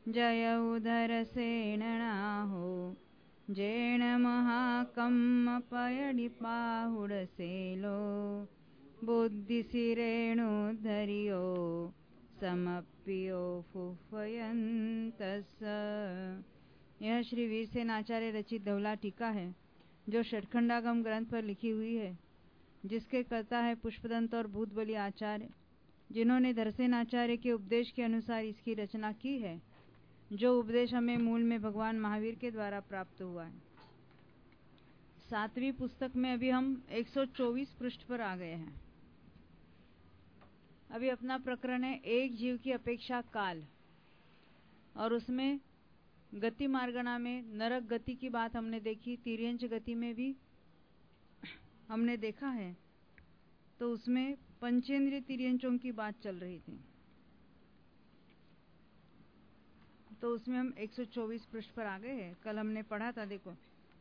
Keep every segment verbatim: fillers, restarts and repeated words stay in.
जय उदर सेनणाहो जेण महाकम्म पयडि पाहुडसेलो बुद्धिसिरेणु धरियो समप्पियो फुफयंतस। यह श्री वीरसेन आचार्य रचित धवला टीका है जो षटखंडागम ग्रंथ पर लिखी हुई है, जिसके कर्ता है पुष्पदंत और भूतबली आचार्य, जिन्होंने धरसेन आचार्य के उपदेश के अनुसार इसकी रचना की है, जो उपदेश हमें मूल में भगवान महावीर के द्वारा प्राप्त हुआ है। सातवीं पुस्तक में अभी हम एक सौ चौबीस पृष्ठ पर आ गए हैं। अभी अपना प्रकरण है एक जीव की अपेक्षा काल, और उसमें गति मार्गणा में नरक गति की बात हमने देखी, तिर्यंच गति में भी हमने देखा है। तो उसमें पंचेंद्रिय तिर्यंचों की बात चल रही थी। तो उसमें हम एक सौ चौबीस पृष्ठ पर आ गए हैं। कल हमने पढ़ा था, देखो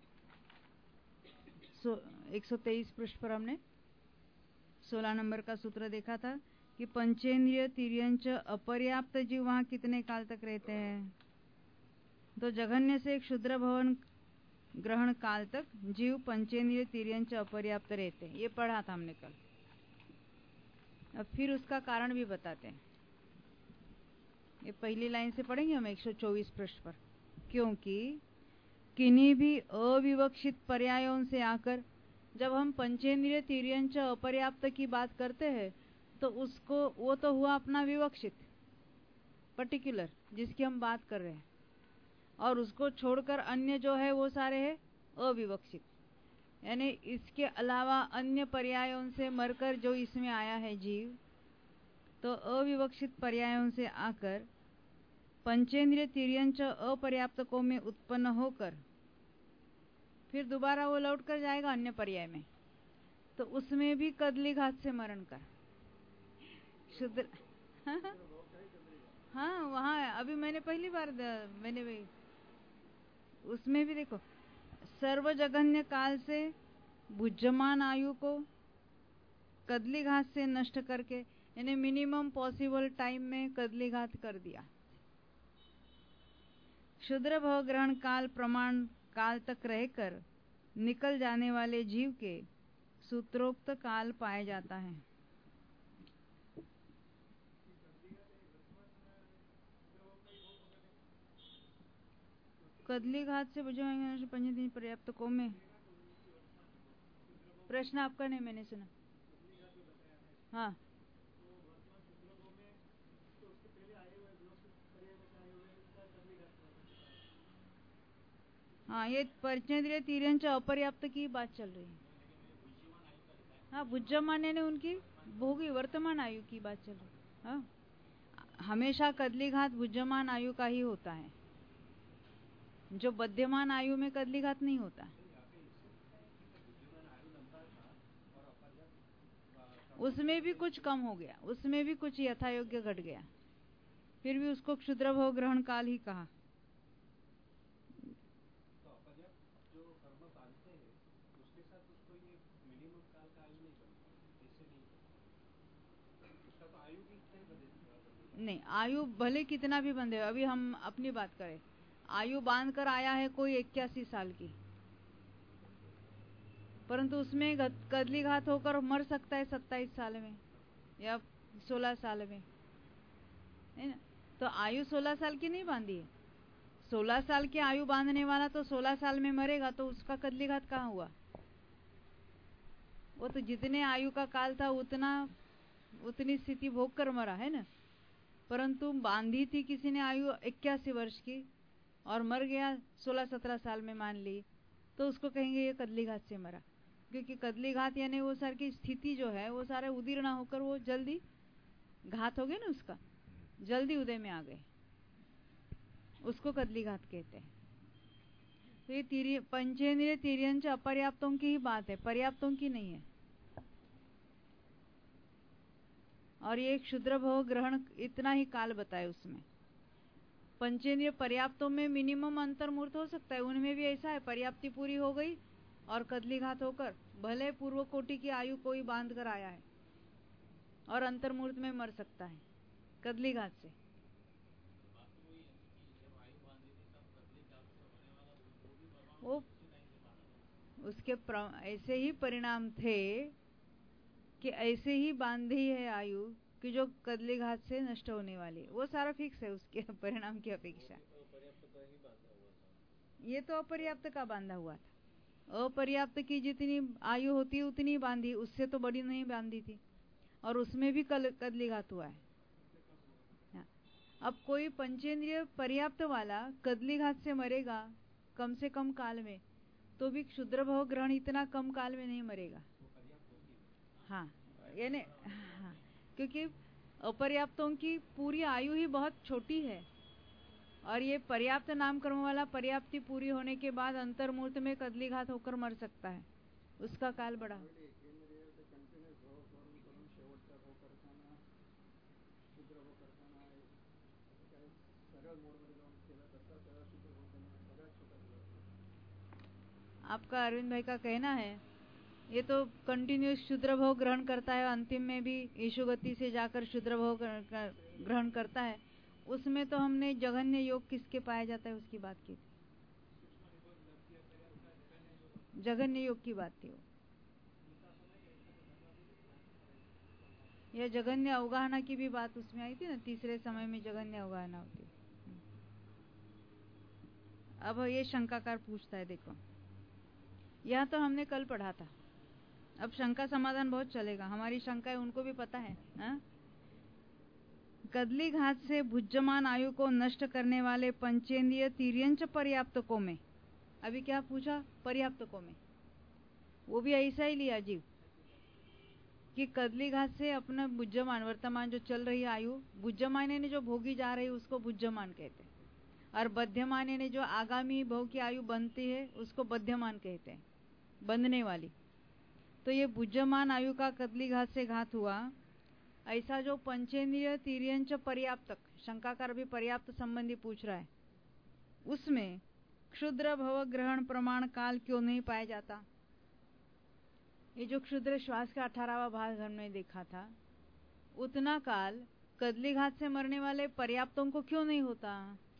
सो एक सौ तेईस पृष्ठ पर हमने सोलह नंबर का सूत्र देखा था कि पंचेंद्रिय तिर्यंच अपर्याप्त जीव वहां कितने काल तक रहते हैं। तो जघन्य से एक क्षुद्र भवन ग्रहण काल तक जीव पंचेंद्रिय तिर्यंच अपर्याप्त रहते हैं, ये पढ़ा था हमने कल। अब फिर उसका कारण भी बताते हैं। ये पहली लाइन से पढ़ेंगे हम एक सौ चौबीस पृष्ठ पर। क्योंकि किन्हीं भी अविवक्षित पर्यायों से आकर जब हम पंचेंद्रिय तिर्यंच अपर्याप्त की बात करते हैं तो उसको वो तो हुआ अपना विवक्षित पर्टिकुलर जिसकी हम बात कर रहे हैं, और उसको छोड़कर अन्य जो है वो सारे हैं अविवक्षित, यानी इसके अलावा अन्य पर्यायों से मरकर जो इसमें आया है जीव, तो अविवक्षित पर्यायों से आकर पंचेंद्रिय तिर्यंच अपर्याप्तकों में उत्पन्न होकर फिर दोबारा वो लौट कर जाएगा अन्य पर्याय में। तो उसमें भी कदली घात से मरण कर शुद्र हाँ वहाँ अभी मैंने पहली बार मैंने भी उसमें भी देखो सर्वजघन्य काल से भुज्यमान आयु को कदली घात से नष्ट करके, यानी मिनिमम पॉसिबल टाइम में कदली घात कर दिया। क्षुद्र भव ग्रहण काल प्रमाण काल तक रहकर निकल जाने वाले जीव के सूत्रोक्त काल पाया जाता है। कदली घात से बुझे पंचेंद्रिय पर्याप्तकों में प्रश्न आपका नहीं मैंने सुना। हाँ हाँ ये पंचेंद्रिय तिर्यंच अपर्याप्त की बात चल रही है। हाँ भुज्यमान ने उनकी भोगी वर्तमान आयु की बात चल रही है। हाँ हमेशा कदली घात भुज्यमान आयु का ही होता है, जो बध्यमान आयु में कदली घात नहीं होता। उसमें भी कुछ कम हो गया, उसमें भी कुछ यथायोग्य घट गया, फिर भी उसको क्षुद्र भव ग्रहण काल ही कहा। नहीं आयु भले कितना भी बंधे, अभी हम अपनी बात करें, आयु बांध कर आया है कोई इक्यासी साल की, परंतु उसमें कदली घात होकर मर सकता है सत्ताईस साल में या सोलह साल में, है ना। तो आयु सोलह साल की नहीं बांधी है। सोलह साल की आयु बांधने वाला तो सोलह साल में मरेगा, तो उसका कदली घात कहाँ हुआ। वो तो जितने आयु का काल था उतना उतनी स्थिति भोग कर मरा है ना। परंतु बांधी थी किसी ने आयु इक्यासी वर्ष की और मर गया सोलह सत्रह साल में मान ली, तो उसको कहेंगे ये कदली घात से मरा। क्योंकि कदली घात यानी वो सारी की स्थिति जो है वो सारे उदीर्ण होकर वो जल्दी घात हो गए ना, उसका जल्दी उदय में आ गए, उसको कदली घात कहते हैं। तो ये पंचेंद्रिय तिर्यंच अपर्याप्तों की ही बात है, पर्याप्तों की नहीं है। और ये क्षुद्र भव ग्रहण इतना ही काल बताए उसमें। पंचेंद्रिय पर्याप्तों में मिनिमम अंतर्मूर्त हो सकता है, उनमें भी ऐसा है पर्याप्ति पूरी हो गई और कदली घात होकर भले पूर्व कोटि की आयु कोई बांध कर आया है और अंतर्मूर्त में मर सकता है कदली घात से। वो उसके ऐसे ही परिणाम थे कि ऐसे ही बांधी है आयु कि जो कदली घात से नष्ट होने वाली, वो सारा फिक्स है उसके परिणाम की अपेक्षा। ये तो अपर्याप्त का बांधा हुआ था। अपर्याप्त की जितनी आयु होती उतनी बांधी, उससे तो बड़ी नहीं बांधी थी, और उसमें भी कल कदली घात हुआ है। अब कोई पंचेंद्रिय पर्याप्त वाला कदली घात से मरेगा कम से कम काल में, तो भी क्षुद्र भव ग्रहण इतना कम काल में नहीं मरेगा। हाँ, यानी हाँ, क्योंकि अपर्याप्तों की पूरी आयु ही बहुत छोटी है, और ये पर्याप्त नामकर्म वाला पर्याप्ति पूरी होने के बाद अंतर्मूर्त में कदली घात होकर मर सकता है, उसका काल बड़ा। आपका अरविंद भाई का कहना है ये तो कंटिन्यूस क्षुद्र भोग ग्रहण करता है, अंतिम में भी ईशु गति से जाकर क्षुद्र भोग ग्रहण करता है। उसमें तो हमने जघन्य योग किसके पाया जाता है उसकी बात की थी, जघन्य योग की बात थी वो। यह जघन्य अवगाहना की भी बात उसमें आई थी ना, तीसरे समय में जघन्य अवगाहना होती। अब ये शंकाकार पूछता है, देखो यह तो हमने कल पढ़ा था, अब शंका समाधान बहुत चलेगा, हमारी शंका है उनको भी पता है, हा? कदली घात से भुज्यमान आयु को नष्ट करने वाले पंचेंद्रिय तिर्यंच पर्याप्तकों में, अभी क्या पूछा, पर्याप्तकों में, वो भी ऐसा ही लिया जीव कि कदली घात से अपना भुज्यमान वर्तमान जो चल रही आयु, भुज्यमान ने जो भोगी जा रही उसको भुज्यमान कहते हैं, और बध्यमान ने जो आगामी भोग की आयु बनती है उसको बध्यमान कहते हैं, बंधने वाली। तो ये भुज्यमान आयु का कदली घात से घात हुआ, ऐसा जो पंचेंद्रिय तिर्यंच पर्याप्तक, शंकाकार भी पर्याप्त संबंधी पूछ रहा है, उसमें क्षुद्र भव ग्रहण प्रमाण काल क्यों नहीं पाया जाता। ये जो क्षुद्र श्वास का अठारहवां भाग हमने देखा था, उतना काल कदली घात से मरने वाले पर्याप्तों को क्यों नहीं होता।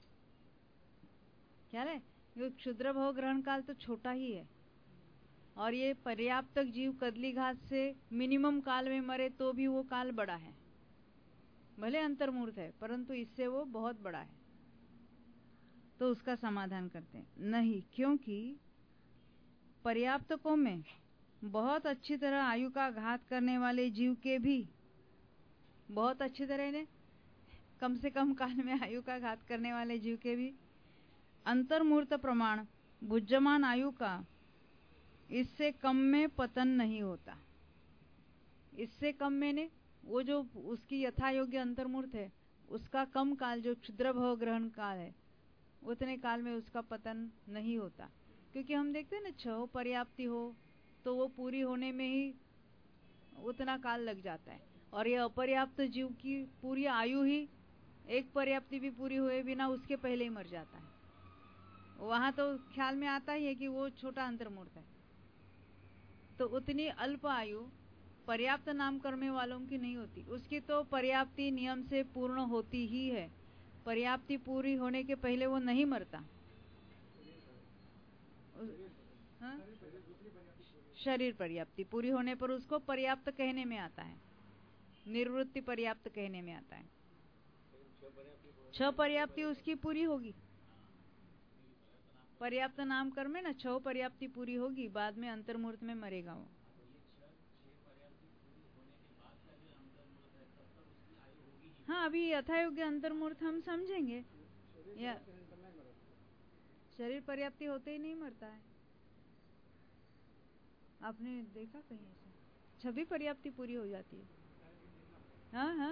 क्या है, ये क्षुद्र भव ग्रहण काल तो छोटा ही है, और ये पर्याप्तक जीव कदली घात से मिनिमम काल में मरे तो भी वो काल बड़ा है, भले अंतर्मूर्त है परंतु इससे वो बहुत बड़ा है। तो उसका समाधान करते हैं, नहीं, क्योंकि पर्याप्तकों में बहुत अच्छी तरह आयु का घात करने वाले जीव के भी, बहुत अच्छी तरह ने कम से कम काल में आयु का घात करने वाले जीव के भी अंतर्मूर्त प्रमाण भुज्यमान आयु का इससे कम में पतन नहीं होता। इससे कम में ने वो जो उसकी यथा योग्य अंतर्मूर्त है उसका कम काल जो क्षुद्र भव ग्रहण काल है, उतने काल में उसका पतन नहीं होता, क्योंकि हम देखते हैं ना, छह पर्याप्ति हो तो वो पूरी होने में ही उतना काल लग जाता है, और ये अपर्याप्त जीव की पूरी आयु ही एक पर्याप्ति भी पूरी हुए बिना उसके पहले ही मर जाता है। वहां तो ख्याल में आता ही है कि वो छोटा अंतर्मूर्त है, तो उतनी अल्प आयु पर्याप्त नाम करने वालों की नहीं होती, उसकी तो पर्याप्ति नियम से पूर्ण होती ही है, पर्याप्ति पूरी होने के पहले वो नहीं मरता। हाँ? शरीर पर्याप्ति पूरी होने पर उसको पर्याप्त कहने में आता है, निर्वृत्ति पर्याप्त कहने में आता है। छह पर्याप्ति उसकी पूरी होगी, पर्याप्त नाम कर्म में ना छह पर्याप्ति पूरी होगी, बाद में अंतर्मूर्त में मरेगा वो। हाँ, अभी यथायोग्य अंतर्मूर्त हम समझेंगे, या शरीर पर्याप्ति होते ही नहीं मरता है। आपने देखा कहीं ऐसा, छवि पर्याप्ति पूरी हो जाती है। हाँ हाँ,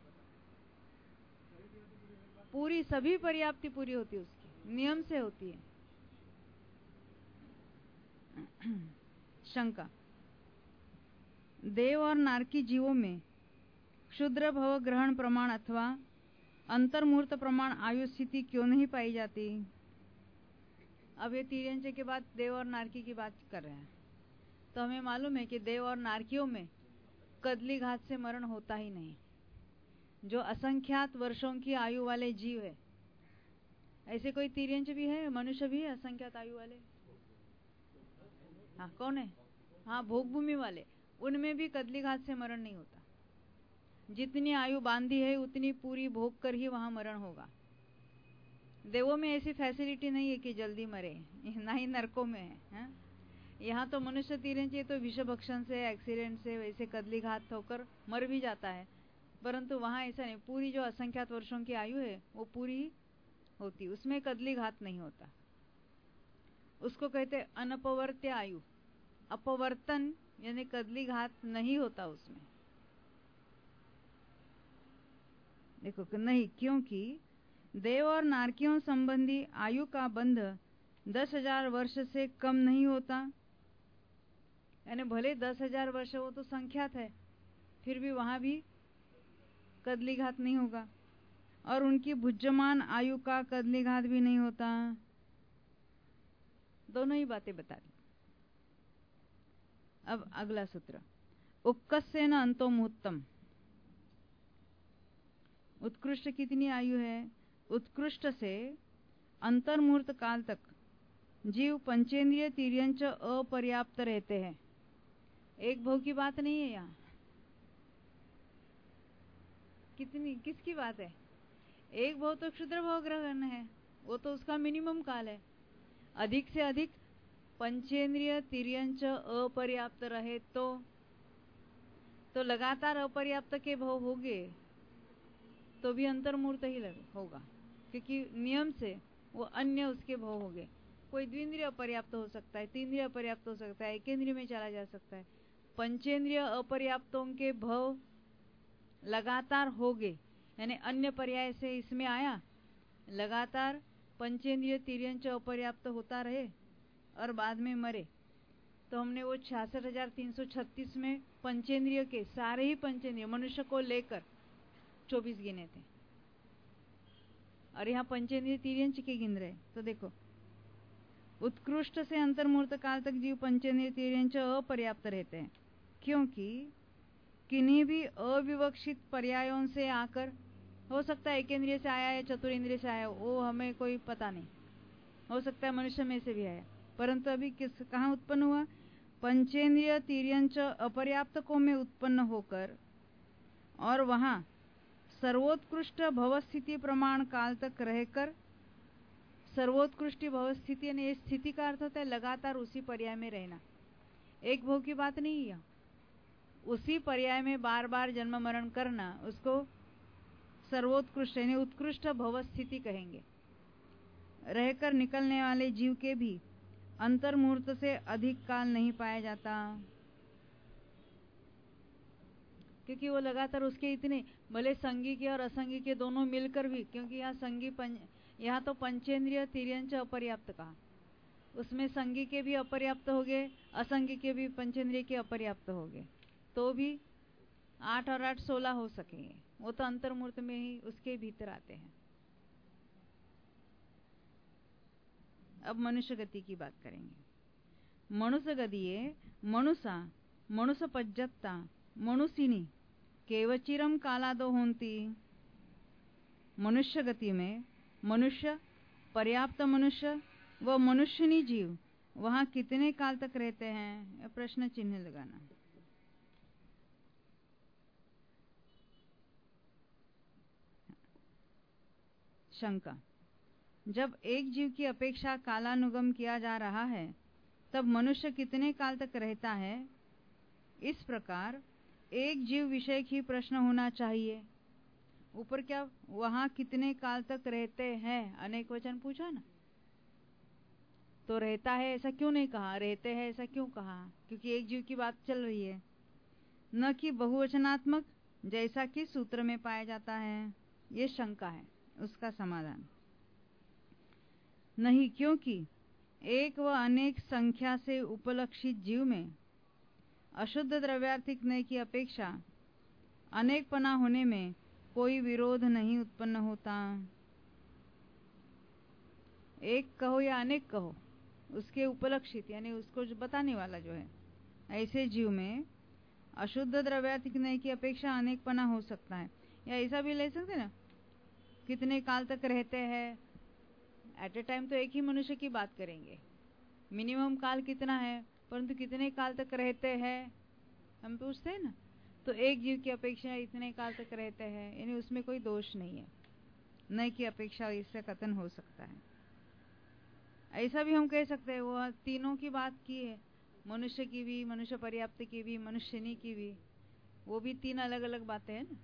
पूरी सभी पर्याप्ति पूरी होती है, उसकी नियम से होती है। शंका, देव और नारकी जीवों में क्षुद्र भव ग्रहण प्रमाण अथवा अंतर्मूर्त प्रमाण आयु स्थिति क्यों नहीं पाई जाती। अब ये तिर्यंच के बाद देव और नारकी की बात कर रहे हैं, तो हमें मालूम है कि देव और नारकियों में कदली घात से मरण होता ही नहीं। जो असंख्यात वर्षों की आयु वाले जीव है, ऐसे कोई तिर्यंच भी है, मनुष्य भी है असंख्यात आयु वाले, हाँ कौन है? हाँ भोग भूमि वाले, उनमें भी कदली घात से मरण नहीं होता। जितनी आयु बांधी है उतनी पूरी भोग कर ही वहां मरण होगा। देवों में ऐसी फैसिलिटी नहीं है कि जल्दी मरे, ना ही नरकों में है, है? यहाँ तो मनुष्य तिरंजे तो विष भक्षण से, एक्सीडेंट से, वैसे कदली घात होकर मर भी जाता है, परंतु वहां ऐसा नहीं। पूरी जो असंख्यात वर्षों की आयु है वो पूरी होती, उसमें कदली घात नहीं होता। उसको कहते अनपवर्त्य आयु। अपवर्तन यानी कदली घात नहीं होता उसमें। देखो नहीं, क्योंकि देव और नारकियों संबंधी आयु का बंध दस हजार वर्ष से कम नहीं होता। यानी भले दस हजार वर्ष वो तो संख्यात है, फिर भी वहां भी कदली घात नहीं होगा। और उनकी भुज्यमान आयु का कदली घात भी नहीं होता। दोनों ही बातें बता दी। अब अगला सूत्र, उत्कर्षेण अंतो मुहूर्तम। उत्कृष्ट कितनी आयु है? उत्कृष्ट से अंतर्मुहूर्त काल तक जीव पंचेंद्रिय तिर्यंच अपर्याप्त रहते हैं। एक भोग की बात नहीं है यहाँ। कितनी किसकी बात है? एक भोग तो क्षुद्र भोग ग्रहण है, वो तो उसका मिनिमम काल है। अधिक से अधिक पंचेंद्रिय तिर्यंच अपर्याप्त रहे तो तो लगातार अपर्याप्त के भोग होंगे तो भी अंतर्मुहूर्त ही होगा, क्योंकि नियम से वो अन्य उसके भोग होंगे। कोई द्विंद्रिय अपर्याप्त हो सकता है, तीन्द्रिय अपर्याप्त हो सकता है, एकेंद्रिय में चला जा सकता है। पंचेंद्रिय अपर्याप्तों के भव लगातार होंगे, यानी अन्य पर्याय से इसमें आया, लगातार पंचेंद्रिय तिर्यंच अपर्याप्त होता रहे और बाद में मरे, तो हमने वो छियासठ हजार तीन सौ छत्तीस में पंचेंद्रिय के सारे ही पंचेंद्रिय मनुष्य को लेकर चौबीस गिने थे, और यहाँ पंचेंद्रिय तिर्यंच के गिन रहे। तो देखो, उत्कृष्ट से अंतर्मुहूर्त काल तक जीव पंचेंद्रिय तिर्यंच अपर्याप्त रहते हैं, क्योंकि किन्हीं भी अविवक्षित पर्यायों से आकर, हो सकता है एकेंद्रिय से आया या चतुरेंद्रिय से आया, वो हमें कोई पता नहीं, हो सकता है मनुष्य में से भी आया, परंतु अभी किस कहाँ उत्पन्न हुआ? पंचेंद्रिय तिर्यंच अपर्याप्तकों में उत्पन्न होकर और वहां सर्वोत्कृष्ट भवस्थिति प्रमाण काल तक रहकर, सर्वोत्कृष्ट भवस्थिति यानी स्थिति का अर्थ होता है लगातार उसी पर्याय में रहना। एक भोग की बात नहीं है, उसी पर्याय में बार बार जन्म मरण करना, उसको सर्वोत्कृष्ट यानी उत्कृष्ट भवस्थिति कहेंगे। रहकर निकलने वाले जीव के भी अंतर्मुहूर्त से अधिक काल नहीं पाया जाता, क्योंकि वो लगातार उसके इतने, भले संगी के और असंगी के दोनों मिलकर भी, क्योंकि यहाँ संगी पंच, यहाँ तो पंचेंद्रिय तिर्यंच अपर्याप्त कहा, उसमें संगी के भी अपर्याप्त हो गए, असंगी के भी पंचेंद्रिय के अपर्याप्त हो गए, तो भी आठ और आठ सोलह हो सकेंगे। वो तो अंतर्मुहूर्त में ही उसके भीतर आते हैं। अब मनुष्य गति की बात करेंगे। मनुष्य गतिये मनुषा मनुष्य पज्जत्ता मनुषिनी केवचिरम कालादो होंती। मनुष्य गति में मनुष्य, पर्याप्त मनुष्य व मनुष्यनी जीव वहां कितने काल तक रहते हैं? प्रश्न चिन्ह लगाना। शंका, जब एक जीव की अपेक्षा कालानुगम किया जा रहा है तब मनुष्य कितने काल तक रहता है? इस प्रकार एक जीव विषय ही प्रश्न होना चाहिए। ऊपर क्या वहां कितने काल तक रहते हैं अनेक वचन पूछा ना, तो रहता है ऐसा क्यों नहीं कहा, रहते हैं ऐसा क्यों कहा? क्योंकि एक जीव की बात चल रही है, न कि बहुवचनात्मक जैसा कि सूत्र में पाया जाता है। ये शंका है, उसका समाधान नहीं, क्योंकि एक व अनेक संख्या से उपलक्षित जीव में अशुद्ध द्रव्यार्थिक नय की अपेक्षा अनेकपना होने में कोई विरोध नहीं उत्पन्न होता। एक कहो या अनेक कहो, उसके उपलक्षित यानी उसको जो बताने वाला जो है, ऐसे जीव में अशुद्ध द्रव्यार्थिक नय की अपेक्षा अनेकपना हो सकता है। या ऐसा भी ले सकते ना, कितने काल तक रहते हैं, एट ए टाइम तो एक ही मनुष्य की बात करेंगे, मिनिमम काल कितना है, परंतु कितने काल तक रहते हैं हम पूछते हैं ना, तो एक जीव की अपेक्षा इतने काल तक रहते हैं, यानी उसमें कोई दोष नहीं है, न की अपेक्षा इससे कथन हो सकता है। ऐसा भी हम कह सकते हैं, वो तीनों की बात की है, मनुष्य की भी, मनुष्य पर्याप्त की भी, मनुष्यनी की भी, वो भी तीन अलग अलग बातें हैं ना।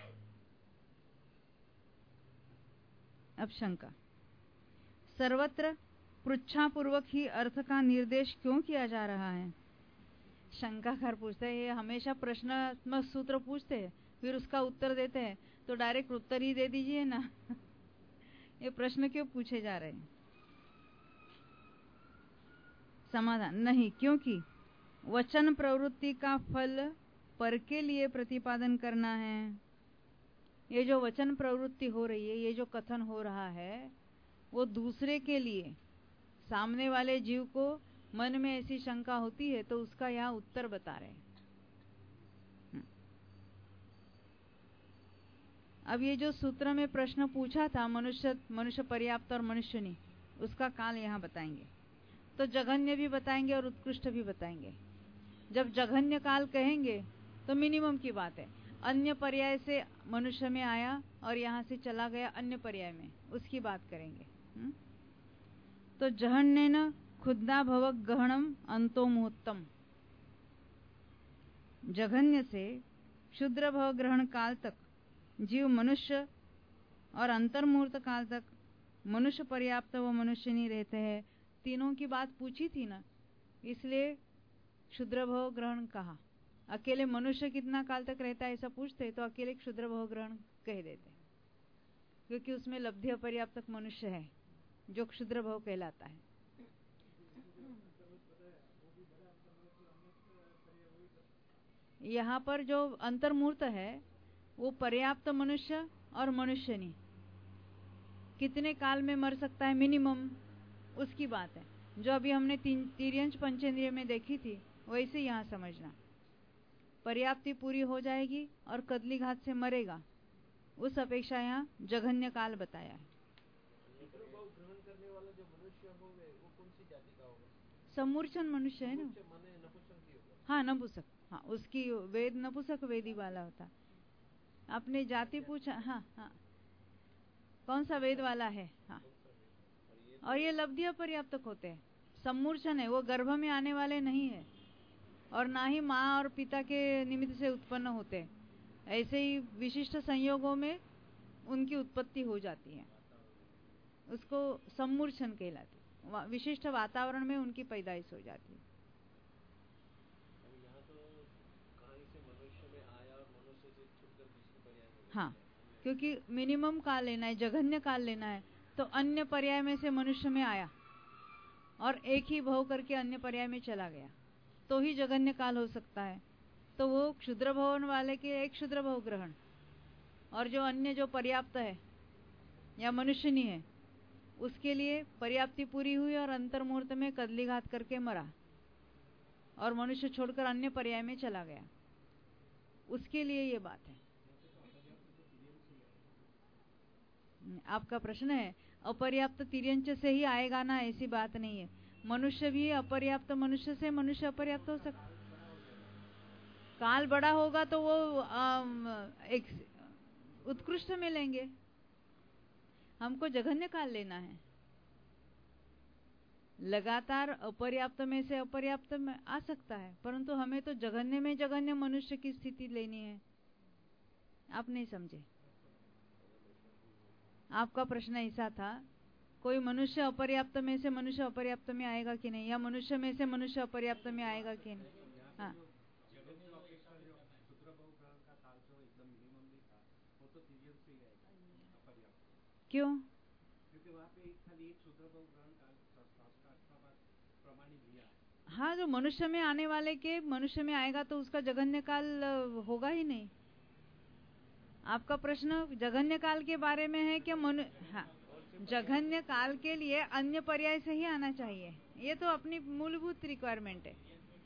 अब शंका, सर्वत्र पृच्छापूर्वक ही अर्थ का निर्देश क्यों किया जा रहा है? शंकाकार पूछते हैं, ये हमेशा प्रश्नात्मक सूत्र पूछते हैं फिर उसका उत्तर देते हैं, तो डायरेक्ट उत्तर ही दे दीजिए ना। ये प्रश्न क्यों पूछे जा रहे हैं? समाधान, नहीं, क्योंकि वचन प्रवृत्ति का फल पर के लिए प्रतिपादन करना है। ये जो वचन प्रवृत्ति हो रही है, ये जो कथन हो रहा है, वो दूसरे के लिए, सामने वाले जीव को मन में ऐसी शंका होती है तो उसका यहाँ उत्तर बता रहे हैं। अब ये जो सूत्र में प्रश्न पूछा था, मनुष्य मनुष्य पर्याप्त और मनुष्य नहीं, उसका काल यहाँ बताएंगे। तो जघन्य भी बताएंगे और उत्कृष्ट भी बताएंगे। जब जघन्य काल कहेंगे तो मिनिमम की बात है, अन्य पर्याय से मनुष्य में आया और यहाँ से चला गया अन्य पर्याय में, उसकी बात करेंगे। हुँ? तो जहन्नेन खुद्दा भव गहनम अंतो मुहूर्तम, जघन्य से क्षुद्र भव ग्रहण काल तक जीव मनुष्य और अंतर्मुहूर्त काल तक मनुष्य पर्याप्त व मनुष्य नहीं रहते हैं। तीनों की बात पूछी थी ना, इसलिए क्षुद्र भव ग्रहण कहा। अकेले मनुष्य कितना काल तक रहता है ऐसा पूछते तो अकेले क्षुद्र भव ग्रहण कह देते, क्योंकि उसमें लब्धि अपर्याप्त मनुष्य है जो क्षुद्र भव कहलाता है। यहाँ पर जो अंतर्मूर्त है वो पर्याप्त मनुष्य और मनुष्य नहीं, कितने काल में मर सकता है मिनिमम, उसकी बात है। जो अभी हमने तिर्यंच पंचेंद्रिय में देखी थी वैसे यहाँ समझना, पर्याप्ति पूरी हो जाएगी और कदली घात से मरेगा, उस अपेक्षा यहाँ जघन्य काल बताया है। सम्मूर्छन मनुष्य है ना, हाँ नपुंसक, हाँ उसकी वेद नपुंसक वेदी वाला होता। आपने जाति पूछा, हाँ हाँ कौन सा वेद वाला है, हाँ, और ये लब्धि अपर्याप्त होते हैं। सम्मूर्छन है, वो गर्भ में आने वाले नहीं है और ना ही माँ और पिता के निमित्त से उत्पन्न होते, ऐसे ही विशिष्ट संयोगों में उनकी उत्पत्ति हो जाती है, उसको सम्मूर्छन कहलाती है। विशिष्ट वातावरण में उनकी पैदाइश हो जाती है। हाँ, क्योंकि मिनिमम काल लेना है, जघन्य काल लेना है, तो अन्य पर्याय में से मनुष्य में आया और एक ही भव करके अन्य पर्याय में चला गया तो ही जघन्य काल हो सकता है। तो वो क्षुद्र भवन वाले के एक क्षुद्र भव ग्रहण, और जो अन्य जो पर्याप्त है या मनुष्य नहीं है उसके लिए पर्याप्ति पूरी हुई और अंतर्मुहूर्त में कदली घात करके मरा और मनुष्य छोड़कर अन्य पर्याय में चला गया, उसके लिए ये बात है। आपका प्रश्न है अपर्याप्त तिर्यंच से ही आएगा ना, ऐसी बात नहीं है। मनुष्य भी अपर्याप्त मनुष्य से मनुष्य अपर्याप्त हो सकता, काल बड़ा होगा तो वो एक उत्कृष्ट में लेंगे, हमको जघन्य काल लेना है। लगातार अपर्याप्त में से अपर्याप्त में आ सकता है, परंतु हमें तो जघन्य में जघन्य मनुष्य की स्थिति लेनी है। आप नहीं समझे, आपका प्रश्न ऐसा था कोई मनुष्य अपर्याप्त में से मनुष्य अपर्याप्त में आएगा कि नहीं, या मनुष्य में से मनुष्य अपर्याप्त में आएगा कि नहीं। हाँ, क्यों? क्योंकि वहाँ पे खाली एक क्षुद्र भव ग्रहण काल प्रमाणित दिया है। हाँ, जो मनुष्य में आने वाले के मनुष्य में आएगा तो उसका जघन्य काल होगा ही नहीं। आपका प्रश्न जघन्य काल के बारे में है कि मनु हाँ, जघन्य काल के लिए अन्य पर्याय से ही आना चाहिए, ये तो अपनी मूलभूत रिक्वायरमेंट है।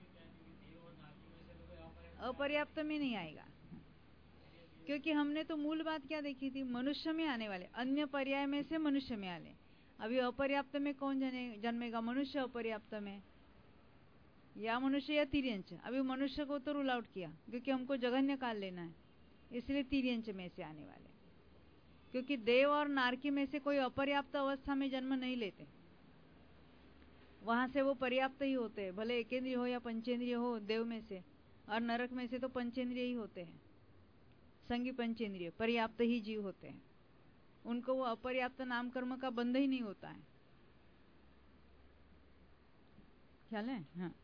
अपर्याप्त में नहीं आएगा, क्योंकि हमने तो मूल बात क्या देखी थी, मनुष्य में आने वाले अन्य पर्याय में से मनुष्य में आने। अभी अपर्याप्त में कौन जने जन्मेगा, मनुष्य अपर्याप्त में। या मनुष्य या तिर्यंच। अभी मनुष्य को तो रूल आउट किया क्योंकि हमको जघन्य काल लेना है, इसलिए तिर्यंच में से आने वाले, क्योंकि देव और नारकी में से कोई अपर्याप्त अवस्था में जन्म नहीं लेते, वहां से वो पर्याप्त ही होते हैं, भले एकेंद्रिय हो या पंचेंद्रिय हो देव में से, और नरक में से तो पंचेंद्रिय ही होते हैं, संगी पंचेंद्रिय पर्याप्त ही जीव होते हैं, उनको वो अपर्याप्त नाम कर्म का बंध ही नहीं होता है। ख्याल है? हाँ।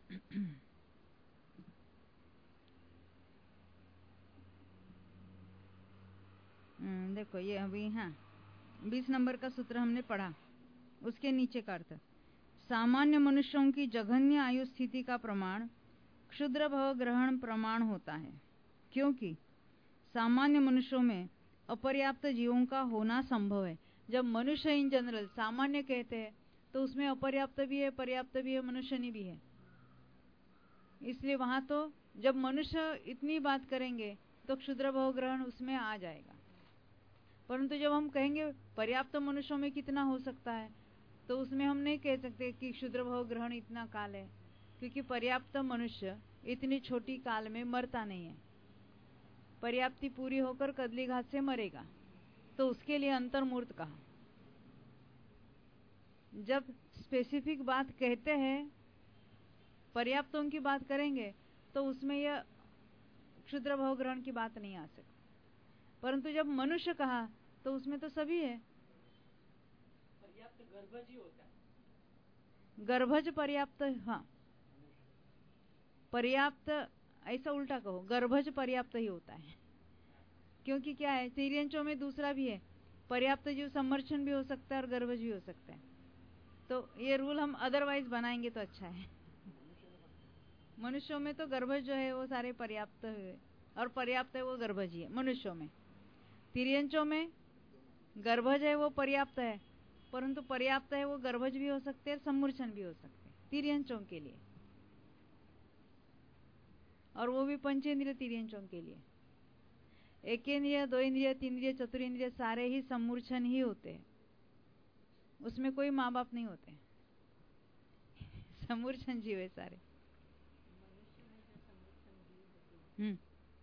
देखो ये अभी, हाँ, बीस नंबर का सूत्र हमने पढ़ा, उसके नीचे का अर्थ, सामान्य मनुष्यों की जघन्य आयु स्थिति का प्रमाण क्षुद्र भव ग्रहण प्रमाण होता है, क्योंकि सामान्य मनुष्यों में अपर्याप्त जीवों का होना संभव है। जब मनुष्य इन जनरल सामान्य कहते हैं तो उसमें अपर्याप्त भी है, पर्याप्त भी है, मनुष्यनी भी है, इसलिए वहां तो जब मनुष्य इतनी बात करेंगे तो क्षुद्र भव ग्रहण उसमें आ जाएगा। परंतु जब हम कहेंगे पर्याप्त मनुष्यों में कितना हो सकता है, तो उसमें हम नहीं कह सकते कि क्षुद्र भव ग्रहण इतना काल है, क्योंकि पर्याप्त मनुष्य इतनी छोटी काल में मरता नहीं है, पर्याप्ति पूरी होकर कदली घात से मरेगा, तो उसके लिए अंतर्मूर्त कहा। जब स्पेसिफिक बात कहते हैं, पर्याप्तों की बात करेंगे, तो उसमें यह क्षुद्र भव ग्रहण की बात नहीं आ सकती, परंतु जब मनुष्य कहा तो उसमें तो सभी है। पर्याप्त गर्भज ही होता है, गर्भज पर्याप्त, हाँ, पर्याप्त, ऐसा उल्टा कहो, गर्भज पर्याप्त ही होता है, क्योंकि क्या है, तिर्यंचों में दूसरा भी है, पर्याप्त जीव सम्मर्शन भी हो सकता है और गर्भज भी हो सकता है, तो ये रूल हम अदरवाइज बनाएंगे तो अच्छा है। मनुष्यों में तो गर्भज जो है वो सारे पर्याप्त है, और पर्याप्त है वो गर्भज ही है मनुष्यों में। तिर्यंचों में गर्भज है वो पर्याप्त है, परंतु पर्याप्त है वो गर्भज भी हो सकते हैं और सम्मूर्छन भी हो सकते हैं तिर्यंचों के लिए, और वो भी पंचेंद्रिय तिर्यंचों के लिए। एकेंद्रिय, दो इंद्रिय, तीन इंद्रिय, चतुरेंद्रिय सारे ही सम्मूर्छन ही होते हैं, उसमें कोई माँ बाप नहीं होते, सम्मूर्छन जीव है सारे। हम्म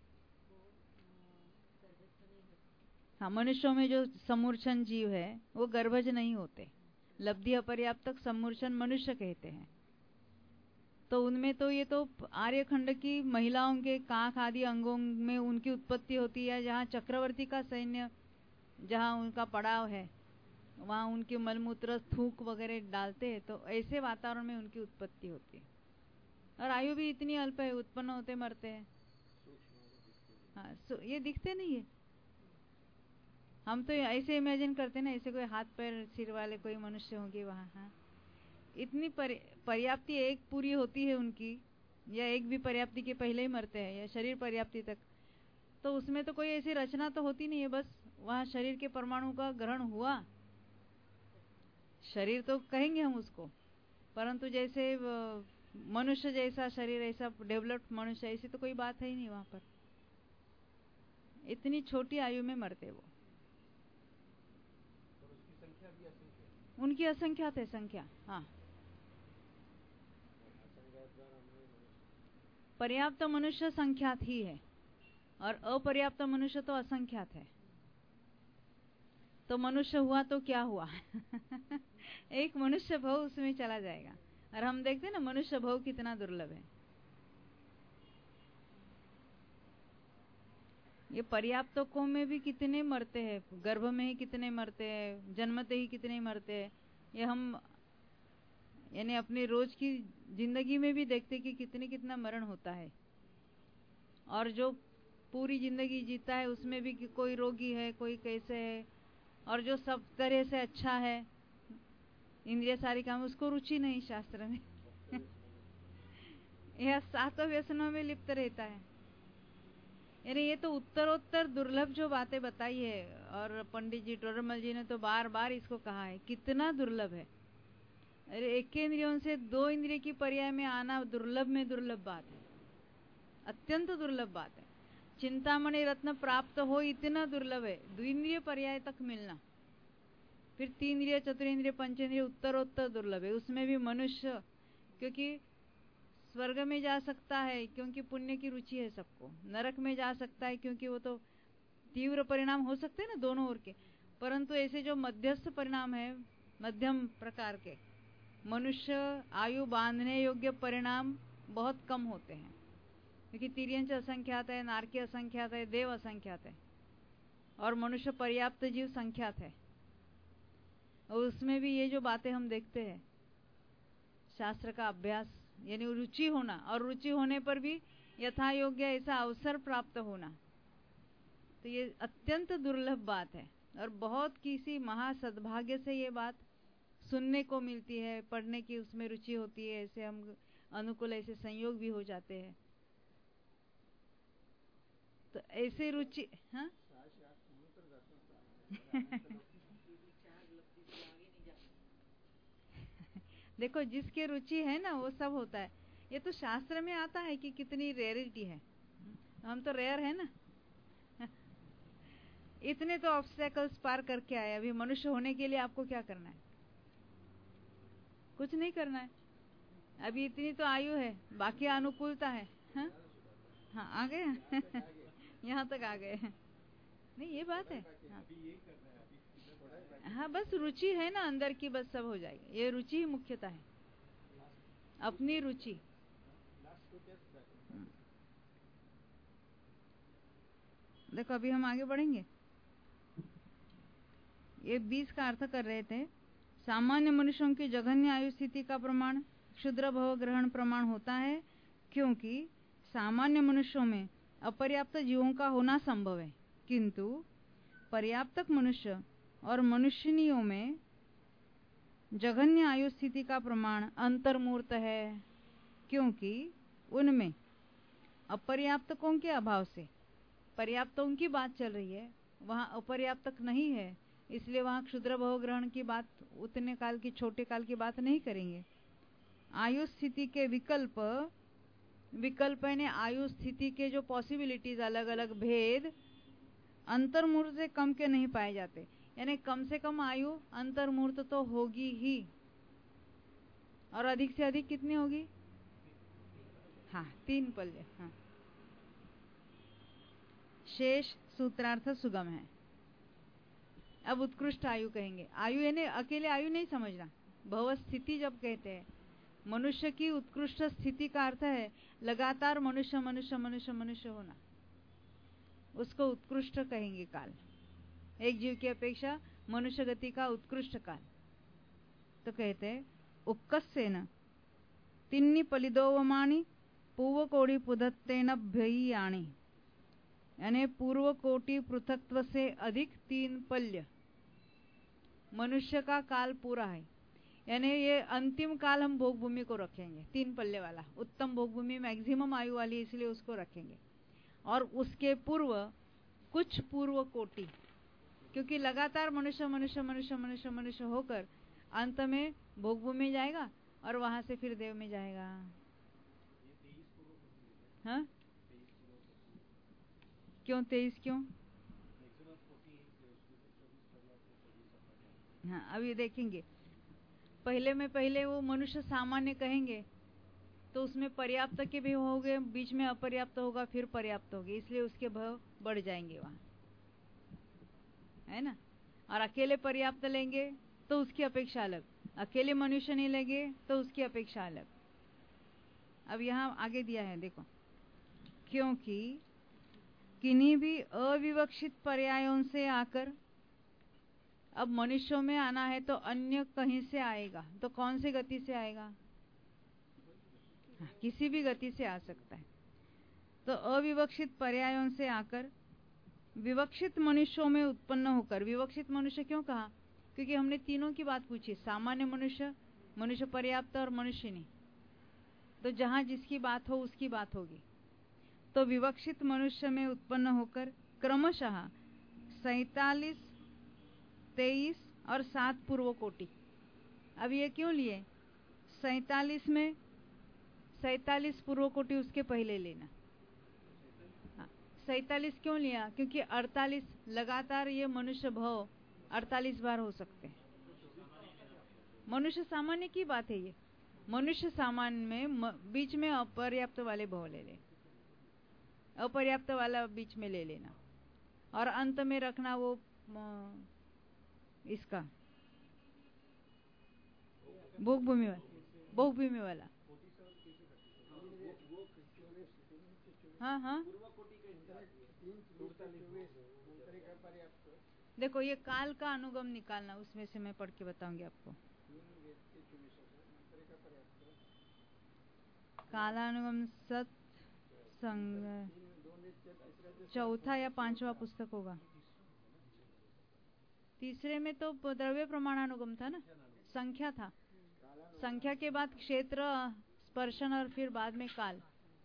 हाँ, मनुष्यों में जो सम्मूर्छन जीव है वो गर्भज नहीं होते, लब्धि अपर्याप्तक सम्मूर्छन मनुष्य कहते हैं। तो उनमें तो ये तो आर्यखंड की महिलाओं के काख आदि अंगों में उनकी उत्पत्ति होती है, जहाँ चक्रवर्ती का सैन्य, जहाँ उनका पड़ाव है, वहाँ उनके मलमूत्र थूक वगैरह डालते हैं, तो ऐसे वातावरण में उनकी उत्पत्ति होती है, और आयु भी इतनी अल्प है, उत्पन्न होते मरते हैं। हाँ, ये दिखते नहीं है, हम तो ऐसे इमेजिन करते ना, ऐसे कोई हाथ पैर सिर वाले कोई मनुष्य होंगे वहाँ। हाँ, इतनी पर्याप्ति एक पूरी होती है उनकी, या एक भी पर्याप्ति के पहले ही मरते हैं, या शरीर पर्याप्ति तक, तो उसमें तो कोई ऐसी रचना तो होती नहीं है, बस वहाँ शरीर के परमाणु का ग्रहण हुआ, शरीर तो कहेंगे हम उसको, परंतु जैसे मनुष्य जैसा शरीर, ऐसा डेवलप्ड मनुष्य, ऐसी तो कोई बात है ही नहीं वहां पर, इतनी छोटी आयु में मरते वो। और उसकी संख्या भी असंख्य, उनकी असंख्यात है संख्या। हाँ, पर्याप्त मनुष्य संख्यात ही है, और अपर्याप्त मनुष्य तो असंख्यात है। तो मनुष्य हुआ तो क्या हुआ एक मनुष्य भव उसमें चला जाएगा, और हम देखते हैं ना मनुष्य भव कितना दुर्लभ है। ये पर्याप्तकों में भी कितने मरते हैं, गर्भ में ही कितने मरते हैं, जन्मते ही कितने मरते हैं, ये हम यानी अपनी रोज की जिंदगी में भी देखते कि कितने कितना मरण होता है। और जो पूरी जिंदगी जीता है उसमें भी कि कोई रोगी है, कोई कैसे है, और जो सब तरह से अच्छा है, इंद्रिय सारी काम, उसको रुचि नहीं शास्त्र में यह सातों व्यसनों में लिप्त रहता है। यानी ये तो उत्तरोत्तर दुर्लभ जो बातें बताई है, और पंडित जी टोडरमल जी ने तो बार बार इसको कहा है, कितना दुर्लभ है। अरे एक इंद्रियों से दो इंद्रिय की पर्याय में आना दुर्लभ में दुर्लभ बात है, अत्यंत दुर्लभ बात है। चिंतामणि रत्न प्राप्त हो इतना दुर्लभ है, द्विंद्रिय पर्याय तक मिलना, फिर तीन इंद्रिय, चतुरेंद्रिय, पंचेंद्रिय उत्तरोत्तर दुर्लभ है। उसमें भी मनुष्य, क्योंकि स्वर्ग में जा सकता है क्योंकि पुण्य की रुचि है सबको, नरक में जा सकता है क्योंकि वो तो तीव्र परिणाम हो सकते हैं ना दोनों ओर के, परंतु ऐसे जो मध्यस्थ परिणाम है, मध्यम प्रकार के, मनुष्य आयु बांधने योग्य परिणाम बहुत कम होते हैं, क्योंकि तिर्यंच असंख्यात है, नारकी असंख्यात है, देव असंख्यात है और मनुष्य पर्याप्त जीव संख्यात है। और उसमें भी ये जो बातें हम देखते हैं, शास्त्र का अभ्यास यानी रुचि होना, और रुचि होने पर भी यथा योग्य ऐसा अवसर प्राप्त होना, तो ये अत्यंत दुर्लभ बात है और बहुत किसी महासद्भाग्य से ये बात सुनने को मिलती है, पढ़ने की उसमें रुचि होती है, ऐसे हम अनुकूल ऐसे संयोग भी हो जाते हैं। तो ऐसे रुचि हाँ देखो जिसके रुचि है ना वो सब होता है। ये तो शास्त्र में आता है कि कितनी रेयरिटी है, हम तो रेयर है ना। इतने तो ऑब्स्टेकल्स पार करके आए, अभी मनुष्य होने के लिए आपको क्या करना है? कुछ नहीं करना है। अभी इतनी तो आयु है, बाकी अनुकूलता है। हाँ हाँ आ गए यहाँ तक आ गए। नहीं ये बात है। हाँ, हाँ बस रुचि है ना अंदर की, बस सब हो जाएगा। ये रुचि ही मुख्यता है, अपनी रुचि। देखो अभी हम आगे बढ़ेंगे। ये बीस का अर्थ कर रहे थे। सामान्य मनुष्यों की जघन्य आयु स्थिति का प्रमाण क्षुद्र भव ग्रहण प्रमाण होता है, क्योंकि सामान्य मनुष्यों में अपर्याप्त जीवों का होना संभव है, किंतु पर्याप्तक मनुष्य और मनुष्यनियों में जघन्य आयु स्थिति का प्रमाण अंतर्मूर्त है, क्योंकि उनमें अपर्याप्तकों के अभाव से, पर्याप्तों की बात चल रही है, वहां अपर्याप्तक नहीं है, इसलिए वहां क्षुद्र भव ग्रहण की बात, उतने काल की छोटे काल की बात नहीं करेंगे। आयु स्थिति के विकल्प, विकल्प यानी आयु स्थिति के जो पॉसिबिलिटीज, अलग अलग भेद अंतर्मूर्त से कम के नहीं पाए जाते, यानी कम से कम आयु अंतर्मूर्त तो होगी ही, और अधिक से अधिक कितनी होगी? हाँ तीन पल्ले। हाँ शेष सूत्रार्थ सुगम है। अब उत्कृष्ट आयु कहेंगे। आयु यानी अकेले आयु नहीं समझना, भव स्थिति जब कहते हैं, मनुष्य की उत्कृष्ट स्थिति का अर्थ है लगातार मनुष्य मनुष्य मनुष्य मनुष्य होना, उसको उत्कृष्ट कहेंगे काल। एक जीव की अपेक्षा मनुष्य गति का उत्कृष्ट काल। तो कहते हैं उक्कस्सेन तिन्नि पलिदोवमानि पूर्व कोटि पुदत्तेन भ्ययी, यानी पूर्व कोटि पृथकत्व से अधिक तीन पल्य मनुष्य का काल पूरा है, यानी ये अंतिम काल हम भोगभूमि को रखेंगे, तीन पल्ले वाला उत्तम भोगभूमि, मैक्सिमम आयु वाली, इसलिए उसको रखेंगे। और उसके पूर्व कुछ पूर्व कोटि, क्योंकि लगातार मनुष्य मनुष्य मनुष्य मनुष्य मनुष्य होकर अंत में भोगभूमि जाएगा और वहां से फिर देव में जाएगा। हाँ क्यों तेईस क्यों? हाँ अभी देखेंगे। पहले में पहले वो मनुष्य सामान्य कहेंगे तो उसमें पर्याप्त के भी होंगे, बीच में अपर्याप्त होगा, फिर पर्याप्त होगी, इसलिए उसके भाव बढ़ जाएंगे वहां, है ना। और अकेले पर्याप्त लेंगे तो उसकी अपेक्षा अलग, अकेले मनुष्य नहीं लेंगे तो उसकी अपेक्षा अलग। अब यहाँ आगे दिया है देखो, क्योंकि किन्हीं भी अविवक्षित पर्यायों से आकर, अब मनुष्यों में आना है तो अन्य कहीं से आएगा, तो कौन सी गति से आएगा? किसी भी गति से आ सकता है। तो अविवक्षित पर्यायों से आकर विवक्षित मनुष्यों में उत्पन्न होकर, विवक्षित मनुष्य क्यों कहा? क्योंकि हमने तीनों की बात पूछी, सामान्य मनुष्य, मनुष्य पर्याप्त और मनुष्य नहीं, तो जहां जिसकी बात हो उसकी बात होगी। तो विवक्षित मनुष्य में उत्पन्न होकर क्रमशः सैतालीस, तेईस और सात पूर्व कोटि। अब ये क्यों लिए? सैतालीस में सैतालीस पूर्व कोटि उसके पहले लेना। सैतालीस क्यों लिया? क्योंकि अड़तालीस लगातार ये मनुष्य भव अड़तालीस बार हो सकते हैं। मनुष्य सामान्य की बात है ये, मनुष्य सामान्य में म, बीच में अपर्याप्त वाले भाव ले ले, अपर्याप्त वाला बीच में ले लेना और अंत में रखना वो म, इसका भोग भूमि वाला, भोग भूमि वाला। हाँ हाँ देखो ये काल का अनुगम निकालना, उसमें से मैं पढ़ के बताऊंगी आपको। कालानुगम सत संग चौथा या पांचवा पुस्तक होगा। तीसरे में तो द्रव्य प्रमाणानुगम था ना, संख्या था, संख्या के बाद क्षेत्र, स्पर्शन और फिर बाद में काल।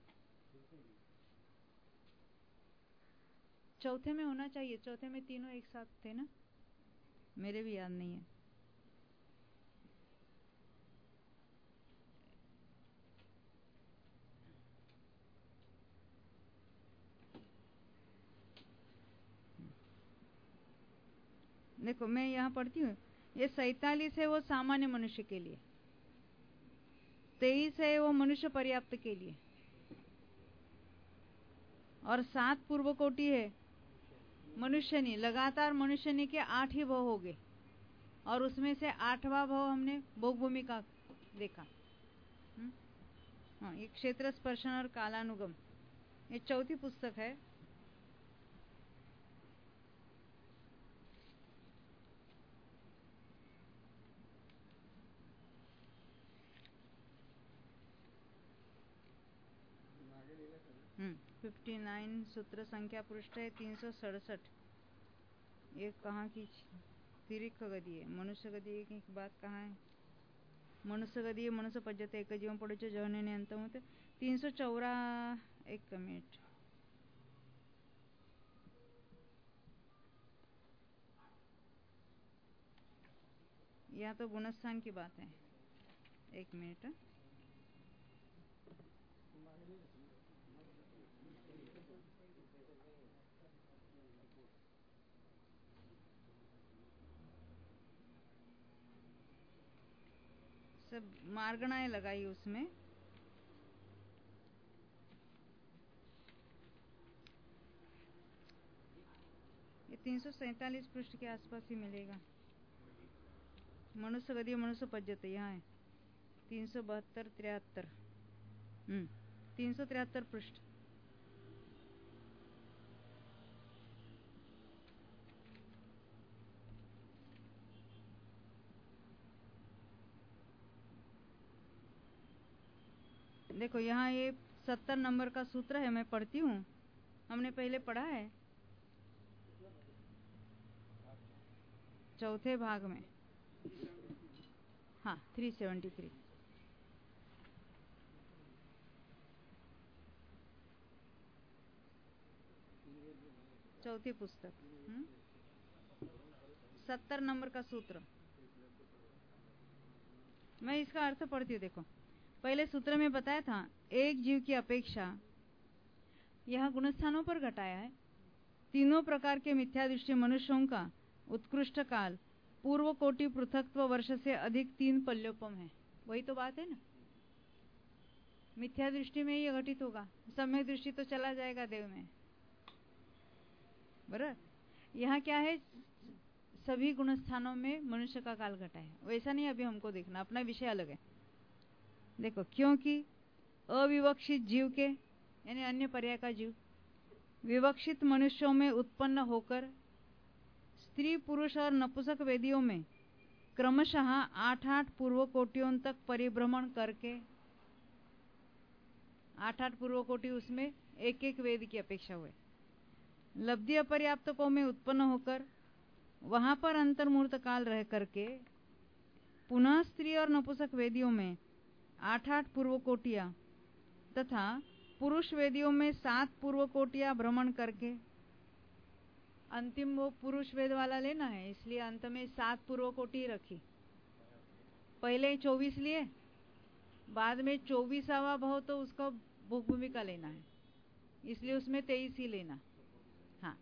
चौथे में होना चाहिए, चौथे में तीनों एक साथ थे ना, मेरे भी याद नहीं है। देखो मैं यहाँ पढ़ती हूँ, ये सैतालीस है वो सामान्य मनुष्य के लिए, तेईस है वो मनुष्य पर्याप्त के लिए, और सात पूर्व कोटि है मनुष्यनी। लगातार मनुष्यनी के आठ ही भाव हो गए और उसमें से आठवां भाव हमने भोग भूमि का देखा। हाँ, ये क्षेत्र, स्पर्शन और कालानुगम, ये चौथी पुस्तक है। फिफ्टी नाइन सूत्र संख्या पृष्ठ है तीन सौ सड़सठ। ये कहाँ की तिरिक गति है, मनुष्य गति की बात कहाँ है? मनुष्य गति मनुष्य पद्धति एक जीवन पड़े जहने ने अंत होते तीन सौ चौरा। एक मिनट, यहाँ तो गुणस्थान की बात है। एक मिनट, सब मार्गणाएं लगाई उसमें। ये तीन सौ सैतालीस पृष्ठ के आसपास ही मिलेगा। मनुष्य गति मनुष्य पद्धति यहाँ है तीन सौ बहत्तर तिहत्तर हम्म तीन सौ तिहत्तर पृष्ठ। देखो यहाँ ये सत्तर नंबर का सूत्र है, मैं पढ़ती हूँ, हमने पहले पढ़ा है चौथे भाग में। हाँ, थ्री सेवेंटी थ्री। चौथी पुस्तक, सत्तर नंबर का सूत्र। मैं इसका अर्थ पढ़ती हूँ। देखो, पहले सूत्र में बताया था एक जीव की अपेक्षा, यह गुणस्थानों पर घटाया है। तीनों प्रकार के मिथ्या दृष्टि मनुष्यों का उत्कृष्ट काल पूर्व कोटि पृथकत्व वर्ष से अधिक तीन पल्योपम है। वही तो बात है ना, मिथ्या दृष्टि में ये घटित होगा, सम्यक दृष्टि तो चला जाएगा देव में, बराबर। यहाँ क्या है, सभी गुणस्थानों में मनुष्य का काल घटा है। वैसा नहीं अभी हमको देखना, अपना विषय अलग है। देखो, क्योंकि अविवक्षित जीव के यानी अन्य पर्याय का जीव विवक्षित मनुष्यों में उत्पन्न होकर स्त्री पुरुष और नपुंसक वेदियों में क्रमशः आठ आठ पूर्व कोटियों तक परिभ्रमण करके, आठ आठ पूर्व कोटि उसमें एक एक वेद की अपेक्षा हुए, लब्धि अपर्याप्तकों में उत्पन्न होकर वहां पर अंतर्मूर्त काल रह करके पुनः स्त्री और नपुंसक वेदियों में आठ आठ पूर्व कोटियां तथा पुरुष वेदियों में सात पूर्व कोटियां भ्रमण करके, अंतिम वो पुरुष वेद वाला लेना है, इसलिए अंत में सात पूर्व कोटि रखी। पहले चौबीस लिए, बाद में चौबीसावा भाव तो उसका भोग भूमि का लेना है, इसलिए उसमें तेईस ही लेना। हाँ,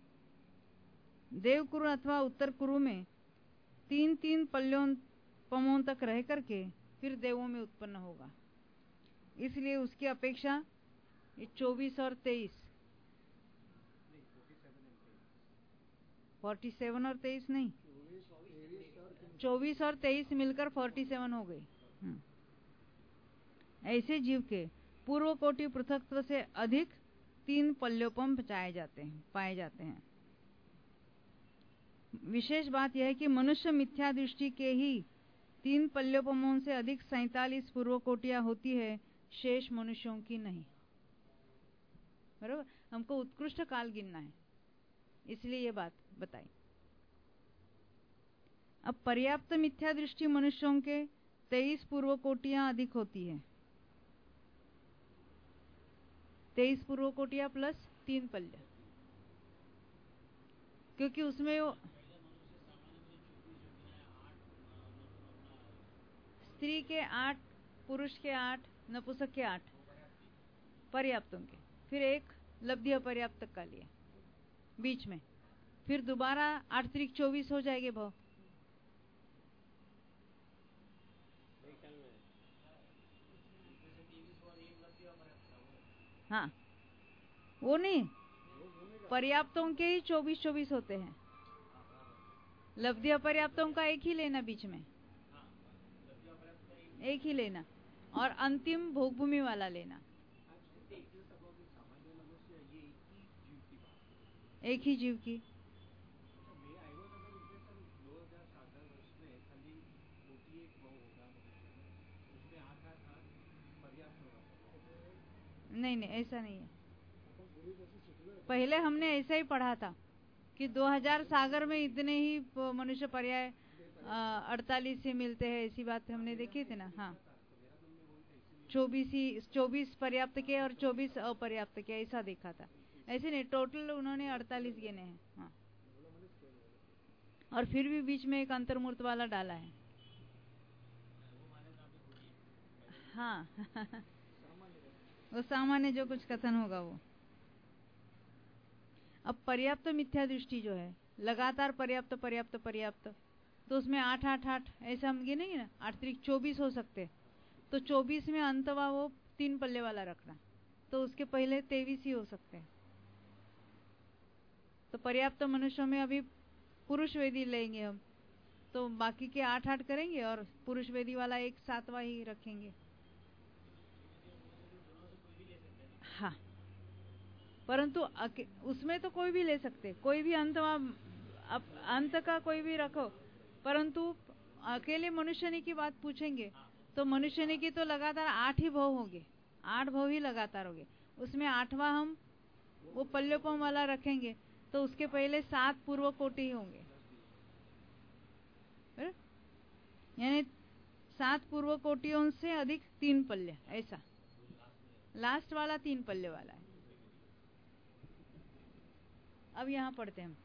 देव कुरु अथवा उत्तर कुरु में तीन तीन पल्यों पमों तक रह करके फिर देवों में उत्पन्न होगा। इसलिए उसकी अपेक्षा ये चौबीस और तेईस, फोर्टी सेवन और तेईस नहीं, चौबीस और तेईस मिलकर फोर्टी सेवन हो गई। ऐसे जीव के पूर्व कोटि पृथकत्व से अधिक तीन पल्योपम पाए जाते हैं पाए जाते हैं। विशेष बात यह है कि मनुष्य मिथ्या दृष्टि के ही तीन पल्योपमों से अधिक सैतालीस पूर्व कोटियां होती है, शेष मनुष्यों की नहीं। बराबर, हमको उत्कृष्ट काल गिनना है, इसलिए ये बात बताई। अब पर्याप्त मिथ्या दृष्टि मनुष्यों के तेईस पूर्व कोटियां अधिक होती है। तेईस पूर्व कोटियां प्लस तीन पल्य, क्योंकि उसमें वो स्त्री के आठ, पुरुष के आठ, नपुंसक के आठ पर्याप्तों के, फिर एक लब्धि अपर्याप्त का लिए बीच में, फिर दोबारा आठ त्रिक चौबीस हो जाएंगे भाव। हाँ, वो नहीं, पर्याप्तों के ही चौबीस चौबीस होते हैं, लब्धि अपर्याप्तों का एक ही लेना, बीच में एक ही लेना, और अंतिम भोगभूमि वाला लेना, एक ही जीव की। नहीं नहीं, ऐसा नहीं है। पहले हमने ऐसा ही पढ़ा था कि दो हज़ार सागर में इतने ही मनुष्य पर्याय अड़तालीस ही मिलते हैं, ऐसी बात हमने देखी थी ना। हाँ, चौबीस ही, चौबीस पर्याप्त के और चौबीस अपर्याप्त के, ऐसा देखा था। ऐसे नहीं, टोटल उन्होंने अड़तालीस गिने हैं। हाँ, और फिर भी बीच में एक अंतर्मूर्त वाला डाला है। हाँ वो सामान्य जो कुछ कथन होगा वो। अब पर्याप्त मिथ्या दृष्टि जो है, लगातार पर्याप्त पर्याप्त पर्याप्त, तो उसमें आठ आठ आठ ऐसा हम गिनेंगे ना, आठ त्रिक चौबीस हो सकते, तो चौबीस में अंतवा वो तीन पल्ले वाला रखना, तो उसके पहले तेईस ही हो सकते हैं। तो पर्याप्त मनुष्यों में अभी पुरुष वेदी लेंगे हम, तो बाकी के आठ आठ करेंगे और पुरुष वेदी वाला एक सातवां ही रखेंगे। हाँ, परंतु उसमें तो कोई भी ले सकते, कोई भी अंत अंत का कोई भी रखो, परंतु अकेले मनुष्य की बात पूछेंगे तो मनुष्य की तो लगातार आठ ही भव होंगे, आठ भव ही लगातार होंगे। उसमें आठवां हम वो पल्योपम वाला रखेंगे, तो उसके पहले सात पूर्व कोटि होंगे, यानी सात पूर्व कोटियों से अधिक तीन पल्य, ऐसा लास्ट वाला तीन पल्ले वाला है। अब यहां पढ़ते हैं,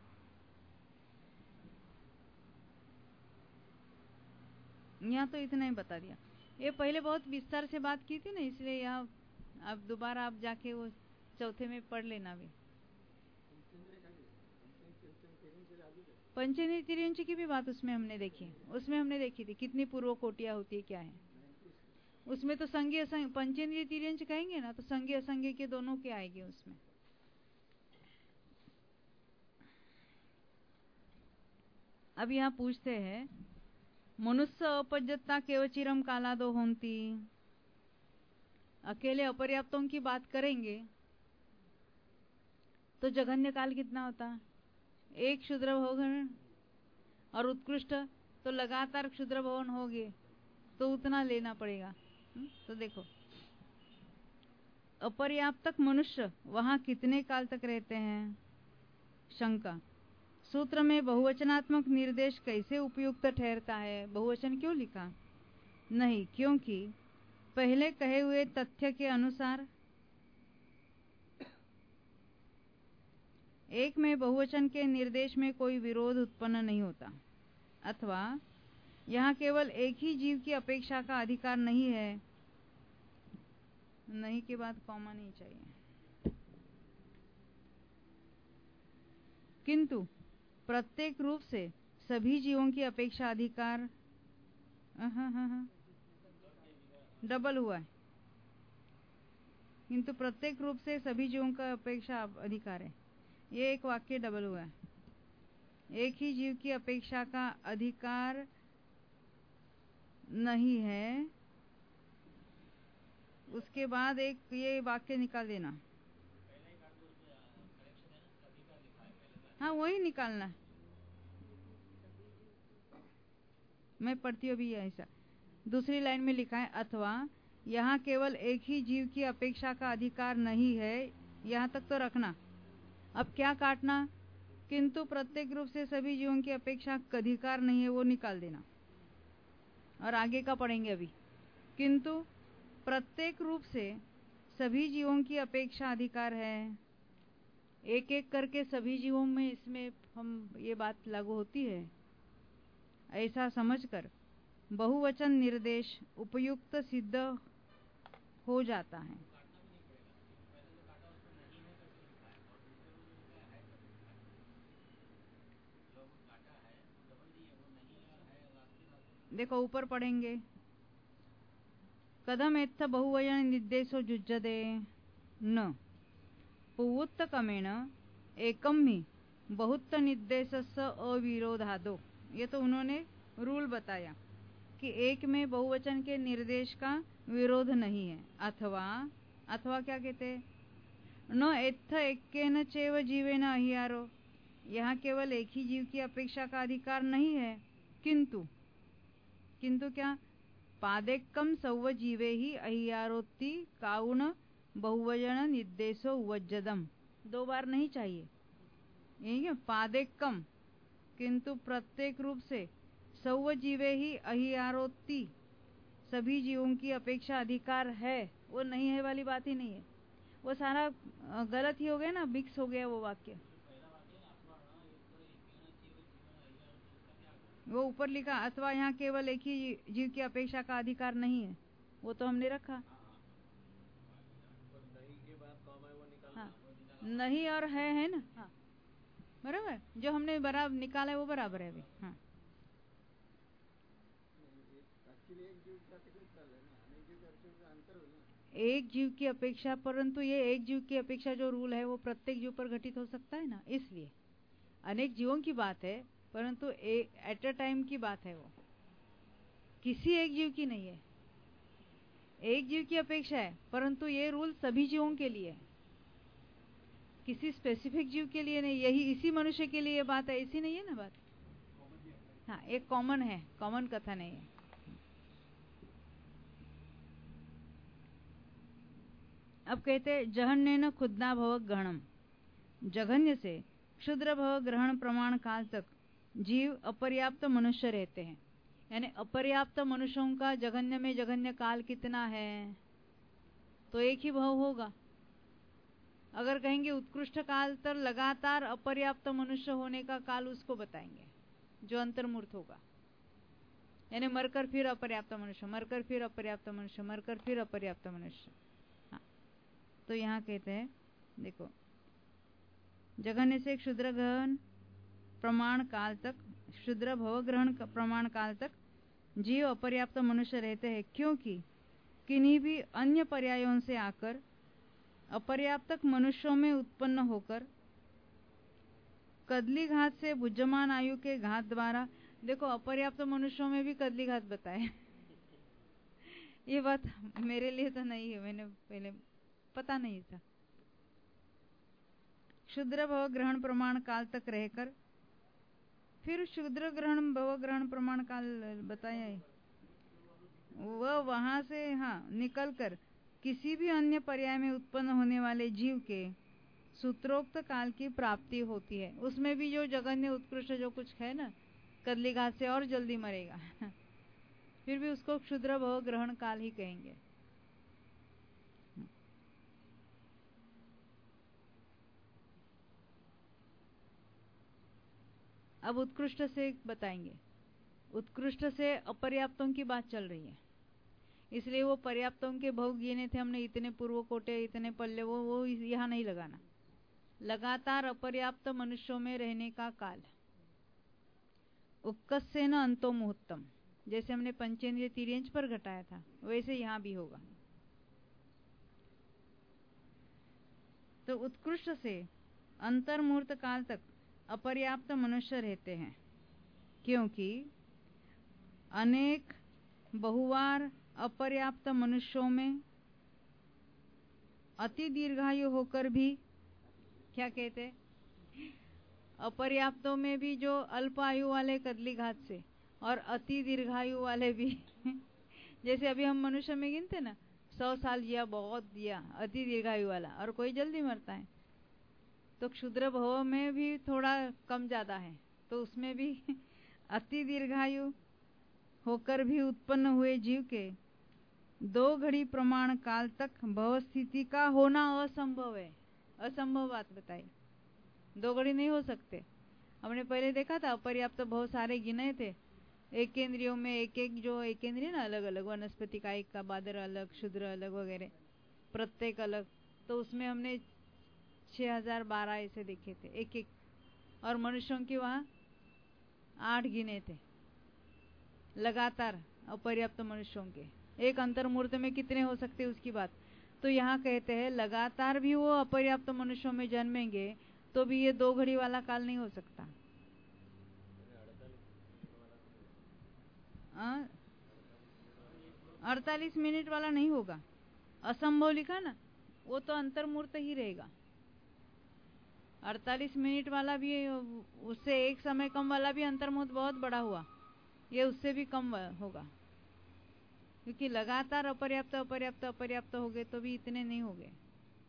यहाँ तो इतना ही बता दिया। ये पहले बहुत विस्तार से बात की थी ना, इसलिए यहाँ अब दोबारा आप जाके वो चौथे में पढ़ लेना भी। पंचेंद्रिय तिर्यंच की भी बात उसमें हमने देखी, उसमें हमने देखी थी कितनी पूर्व कोटियां होती है, क्या है उसमें। तो संज्ञ असंज्ञ पंचेंद्रिय तिर्यंच कहेंगे ना, तो संज्ञ असंज्ञ के दोनों के आएंगे उसमें। अब यहाँ पूछते हैं, मनुष्य अपज्जता केवचिरम कालादो होती, अकेले अपर्याप्तों की बात करेंगे तो जघन्य काल कितना होता है? एक क्षुद्र भवन, और उत्कृष्ट तो लगातार क्षुद्र भवन होंगे, तो उतना लेना पड़ेगा। तो देखो, अपर्याप्तक मनुष्य वहां कितने काल तक रहते हैं? शंका, सूत्र में बहुवचनात्मक निर्देश कैसे उपयुक्त ठहरता है? बहुवचन क्यों लिखा? नहीं, क्योंकि पहले कहे हुए तथ्य के अनुसार एक में बहुवचन के निर्देश में कोई विरोध उत्पन्न नहीं होता, अथवा यहाँ केवल एक ही जीव की अपेक्षा का अधिकार नहीं है। नहीं के बाद कॉमा नहीं चाहिए। किंतु प्रत्येक रूप से सभी जीवों की अपेक्षा अधिकार डबल हुआ है, किंतु प्रत्येक रूप से सभी जीवों का अपेक्षा अधिकार है। ये एक वाक्य डबल हुआ है। एक ही जीव की अपेक्षा का अधिकार नहीं है, उसके बाद एक ये वाक्य निकाल देना। हाँ, वही निकालना। मैं पढ़ती हूँ अभी ऐसा। दूसरी लाइन में लिखा है अथवा यहाँ केवल एक ही जीव की अपेक्षा का अधिकार नहीं है, यहाँ तक तो रखना। अब क्या काटना? किंतु प्रत्येक रूप से सभी जीवों की अपेक्षा का अधिकार नहीं है, वो निकाल देना। और आगे का पढ़ेंगे अभी। किंतु प्रत्येक रूप से सभी जीवों की अपेक्षा अधिकार है। एक एक करके सभी जीवों में इसमें हम ये बात लागू होती है, ऐसा समझकर बहुवचन निर्देश उपयुक्त सिद्ध हो जाता है। देखो ऊपर पढ़ेंगे। कदम एत्थ बहुवचन निर्देशो जुज्जते न पुवुत्त कमेण एकम ही बहुत निर्देशस्य अविरोधादो। ये तो उन्होंने रूल बताया कि एक में बहुवचन के निर्देश का विरोध नहीं है। अथवा अथवा क्या कहते हैं? न एत्थ एक्केन चैव जीवेन अहियारो, यहाँ केवल एक ही जीव की अपेक्षा का अधिकार नहीं है, किंतु किंतु क्या? पादेक्कम सौव जीवे ही अहियारोत्ति काउन बहुवचन निर्देशो उवज्जदम। दो बार नहीं चाहिए, यही है पादेक्कम, किंतु प्रत्येक रूप से सौव जीवे ही अहियारोत्ति, सभी जीवों की अपेक्षा अधिकार है, वो नहीं है वाली बात ही नहीं है। वो सारा गलत ही हो गया ना, मिक्स हो गया वो वाक्य। वो ऊपर लिखा अथवा यहाँ केवल एक ही जीव की अपेक्षा का अधिकार नहीं है, वो तो हमने रखा। हाँ, नहीं और है है ना। हाँ बराबर, जो हमने बराबर निकाला है वो बराबर है अभी। हाँ एक जीव की अपेक्षा, परंतु ये एक जीव की अपेक्षा जो रूल है वो प्रत्येक जीव पर घटित हो सकता है ना, इसलिए अनेक जीवों की बात है, परंतु एट अ टाइम की बात है, वो किसी एक जीव की नहीं है। एक जीव की अपेक्षा है, परंतु ये रूल सभी जीवों के लिए है, किसी स्पेसिफिक जीव के लिए नहीं। यही इसी मनुष्य के लिए बात है, ऐसी नहीं है ना बात। हाँ, एक कॉमन है, कॉमन कथा नहीं है। अब कहते जघन्य न खुदना भव गहणम, जघन्य से क्षुद्र भव ग्रहण प्रमाण काल तक जीव अपर्याप्त मनुष्य रहते हैं। यानी अपर्याप्त मनुष्यों का जघन्य में जघन्य काल कितना है? तो एक ही भव होगा। अगर कहेंगे उत्कृष्ट काल तर लगातार अपर्याप्त मनुष्य होने का काल उसको बताएंगे, जो अंतर्मूर्त होगा। यानी मरकर फिर अपर्याप्त मनुष्य, मरकर फिर अपर्याप्त मनुष्य, मरकर फिर अपर्याप्त मनुष्य। हाँ, तो यहाँ कहते हैं देखो, जघन्य से क्षुद्र ग्रहण प्रमाण काल तक, क्षुद्र भव ग्रहण प्रमाण काल तक जीव अपर्याप्त मनुष्य रहते हैं, क्योंकि किन्हीं भी अन्य पर्यायों से आकर अपर्याप्त मनुष्यों में उत्पन्न होकर कदली घात से बुद्धमान आयु के घात द्वारा, देखो अपर्याप्त मनुष्यों में भी कदली घात बताए। ये बात मेरे लिए तो नहीं है, मैंने पहले पता नहीं था। क्षुद्र भव ग्रहण प्रमाण काल तक रहकर फिर क्षुद्र ग्रहण भव ग्रहण प्रमाण काल बताया है, वह वहां से हाँ निकलकर किसी भी अन्य पर्याय में उत्पन्न होने वाले जीव के सूत्रोक्त काल की प्राप्ति होती है। उसमें भी जो जघन्य उत्कृष्ट जो कुछ है ना, कदली घात से और जल्दी मरेगा, फिर भी उसको क्षुद्र भव ग्रहण काल ही कहेंगे। अब उत्कृष्ट से बताएंगे। उत्कृष्ट से अपर्याप्तों की बात चल रही है, इसलिए वो पर्याप्तों के भव गिने थे हमने, इतने पूर्व कोटे, इतने पल्ले, वो वो यहाँ नहीं लगाना। लगातार अपर्याप्त मनुष्यों में रहने का काल। उक्कस्सेन अंतो मुहूर्तम, जैसे हमने पंचेंद्रिय तिर्यंच पर घटाया था वैसे यहाँ भी होगा। तो उत्कृष्ट से अंतर्मुहूर्त काल तक अपर्याप्त मनुष्य रहते हैं, क्योंकि अनेक बहुवार अपर्याप्त मनुष्यों में अति दीर्घायु होकर भी, क्या कहते हैं, अपर्याप्तों में भी जो अल्प आयु वाले कदली घात से और अति दीर्घायु वाले भी जैसे अभी हम मनुष्य में गिनते ना, सौ साल जिया, बहुत जिया, अति दीर्घायु वाला, और कोई जल्दी मरता है। तो क्षुद्र भव में भी थोड़ा कम ज्यादा है, तो उसमें भी अति दीर्घायु होकर भी उत्पन्न हुए जीव के दो घड़ी प्रमाण काल तक भव स्थिति का होना असंभव है। असंभव बात बताई, दो घड़ी नहीं हो सकते। हमने पहले देखा था अपर्याप्त बहुत सारे गिने थे, एक इंद्रियों में एक एक जो एक इंद्रिय ना अलग अलग, वनस्पति का एक का, बादर अलग, शूद्र अलग वगैरह, प्रत्येक अलग, तो उसमें हमने छह हजार बारह ऐसे देखे थे एक एक, और मनुष्यों की वहां आठ गिने थे लगातार अपर्याप्त मनुष्यों के। एक अंतर्मूर्त में कितने हो सकते उसकी बात। तो यहाँ कहते हैं लगातार भी वो अपर्याप्त मनुष्यों में जन्मेंगे तो भी ये दो घड़ी वाला काल नहीं हो सकता। अड़तालीस मिनट वाला नहीं होगा, असंभव लिखा ना, वो तो अंतर्मूर्त ही रहेगा। अड़तालीस मिनट वाला भी, उससे एक समय कम वाला भी अंतर्मूर्त बहुत बड़ा हुआ, ये उससे भी कम होगा, क्योंकि लगातार अपर्याप्त अपर्याप्त अपर्याप्त हो गए तो भी इतने नहीं हो गए।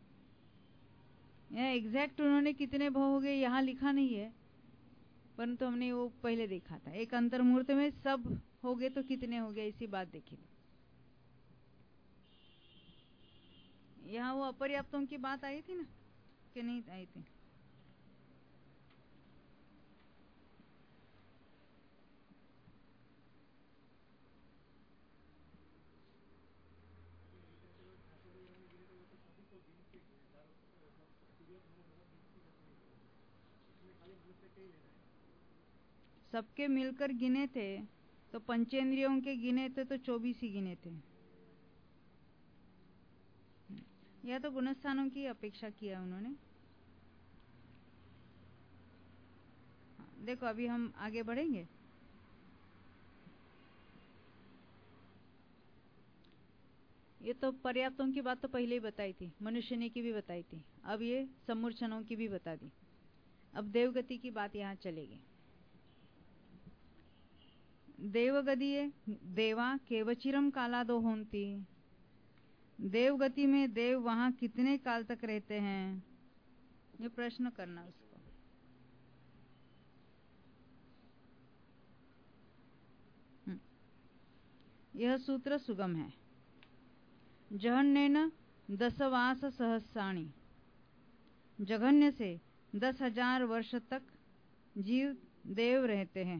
यहाँ एग्जैक्ट उन्होंने कितने भाव हो गए यहाँ लिखा नहीं है, परंतु हमने वो पहले देखा था, एक अंतर्मुहूर्त में सब हो गए तो कितने हो गए, इसी बात देखी। यहाँ वो अपर्याप्तों की बात आई थी ना, कि नहीं आई थी? सबके मिलकर गिने थे तो पंचेंद्रियों के गिने थे तो चौबीस ही गिने थे। यह तो गुणस्थानों की अपेक्षा किया उन्होंने। देखो अभी हम आगे बढ़ेंगे। ये तो पर्याप्तों की बात तो पहले ही बताई थी, मनुष्यनी की भी बताई थी, अब ये समूर्छनों की भी बता दी। अब देवगति की बात यहाँ चलेगी। देवगदीये देवा केवचिरम कालादो होंती, देवगति में देव वहां कितने काल तक रहते हैं, ये प्रश्न करना उसको। यह सूत्र सुगम है। जहन्नेन दसवास सहस्राणि, जघन्य से दस हजार वर्ष तक जीव देव रहते हैं।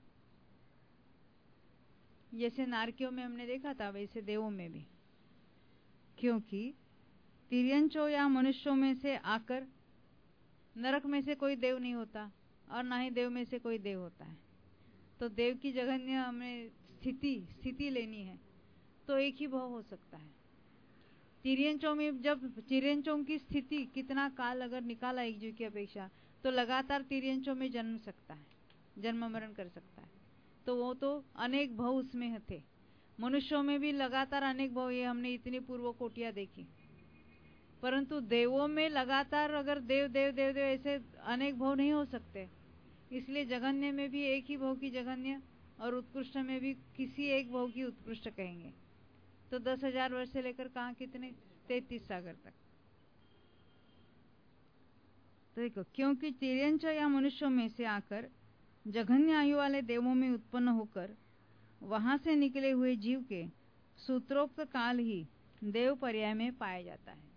जैसे नारकियों में हमने देखा था वैसे देवों में भी, क्योंकि तिर्यंचों या मनुष्यों में से आकर नरक में से कोई देव नहीं होता और ना ही देव में से कोई देव होता है। तो देव की जघन्य हमें स्थिति स्थिति लेनी है तो एक ही भाव हो सकता है। तिर्यंचों में जब तिर्यंचों की स्थिति कितना काल अगर निकाला एक जीव की अपेक्षा, तो लगातार तिर्यंचों में जन्म सकता है, जन्म मरण कर सकता है। तो वो तो अनेक भाव उसमें थे। मनुष्यों में भी लगातार अनेक भाव, ये हमने इतनी पूर्व कोटियां देखी। परंतु देवों में लगातार अगर देव देव देव देव ऐसे अनेक भाव नहीं हो सकते, इसलिए जघन्य में भी एक ही भाव की जघन्य और उत्कृष्ट में भी किसी एक भाव की उत्कृष्ट कहेंगे। तो दस हजार वर्ष से लेकर कहाँ कितने, तैतीस सागर तक। तो देखो, क्योंकि तिर्यंच या मनुष्यों में से आकर जघन्य आयु वाले देवों में उत्पन्न होकर वहां से निकले हुए जीव के सूत्रोक्त काल ही देव पर्याय में पाया जाता है।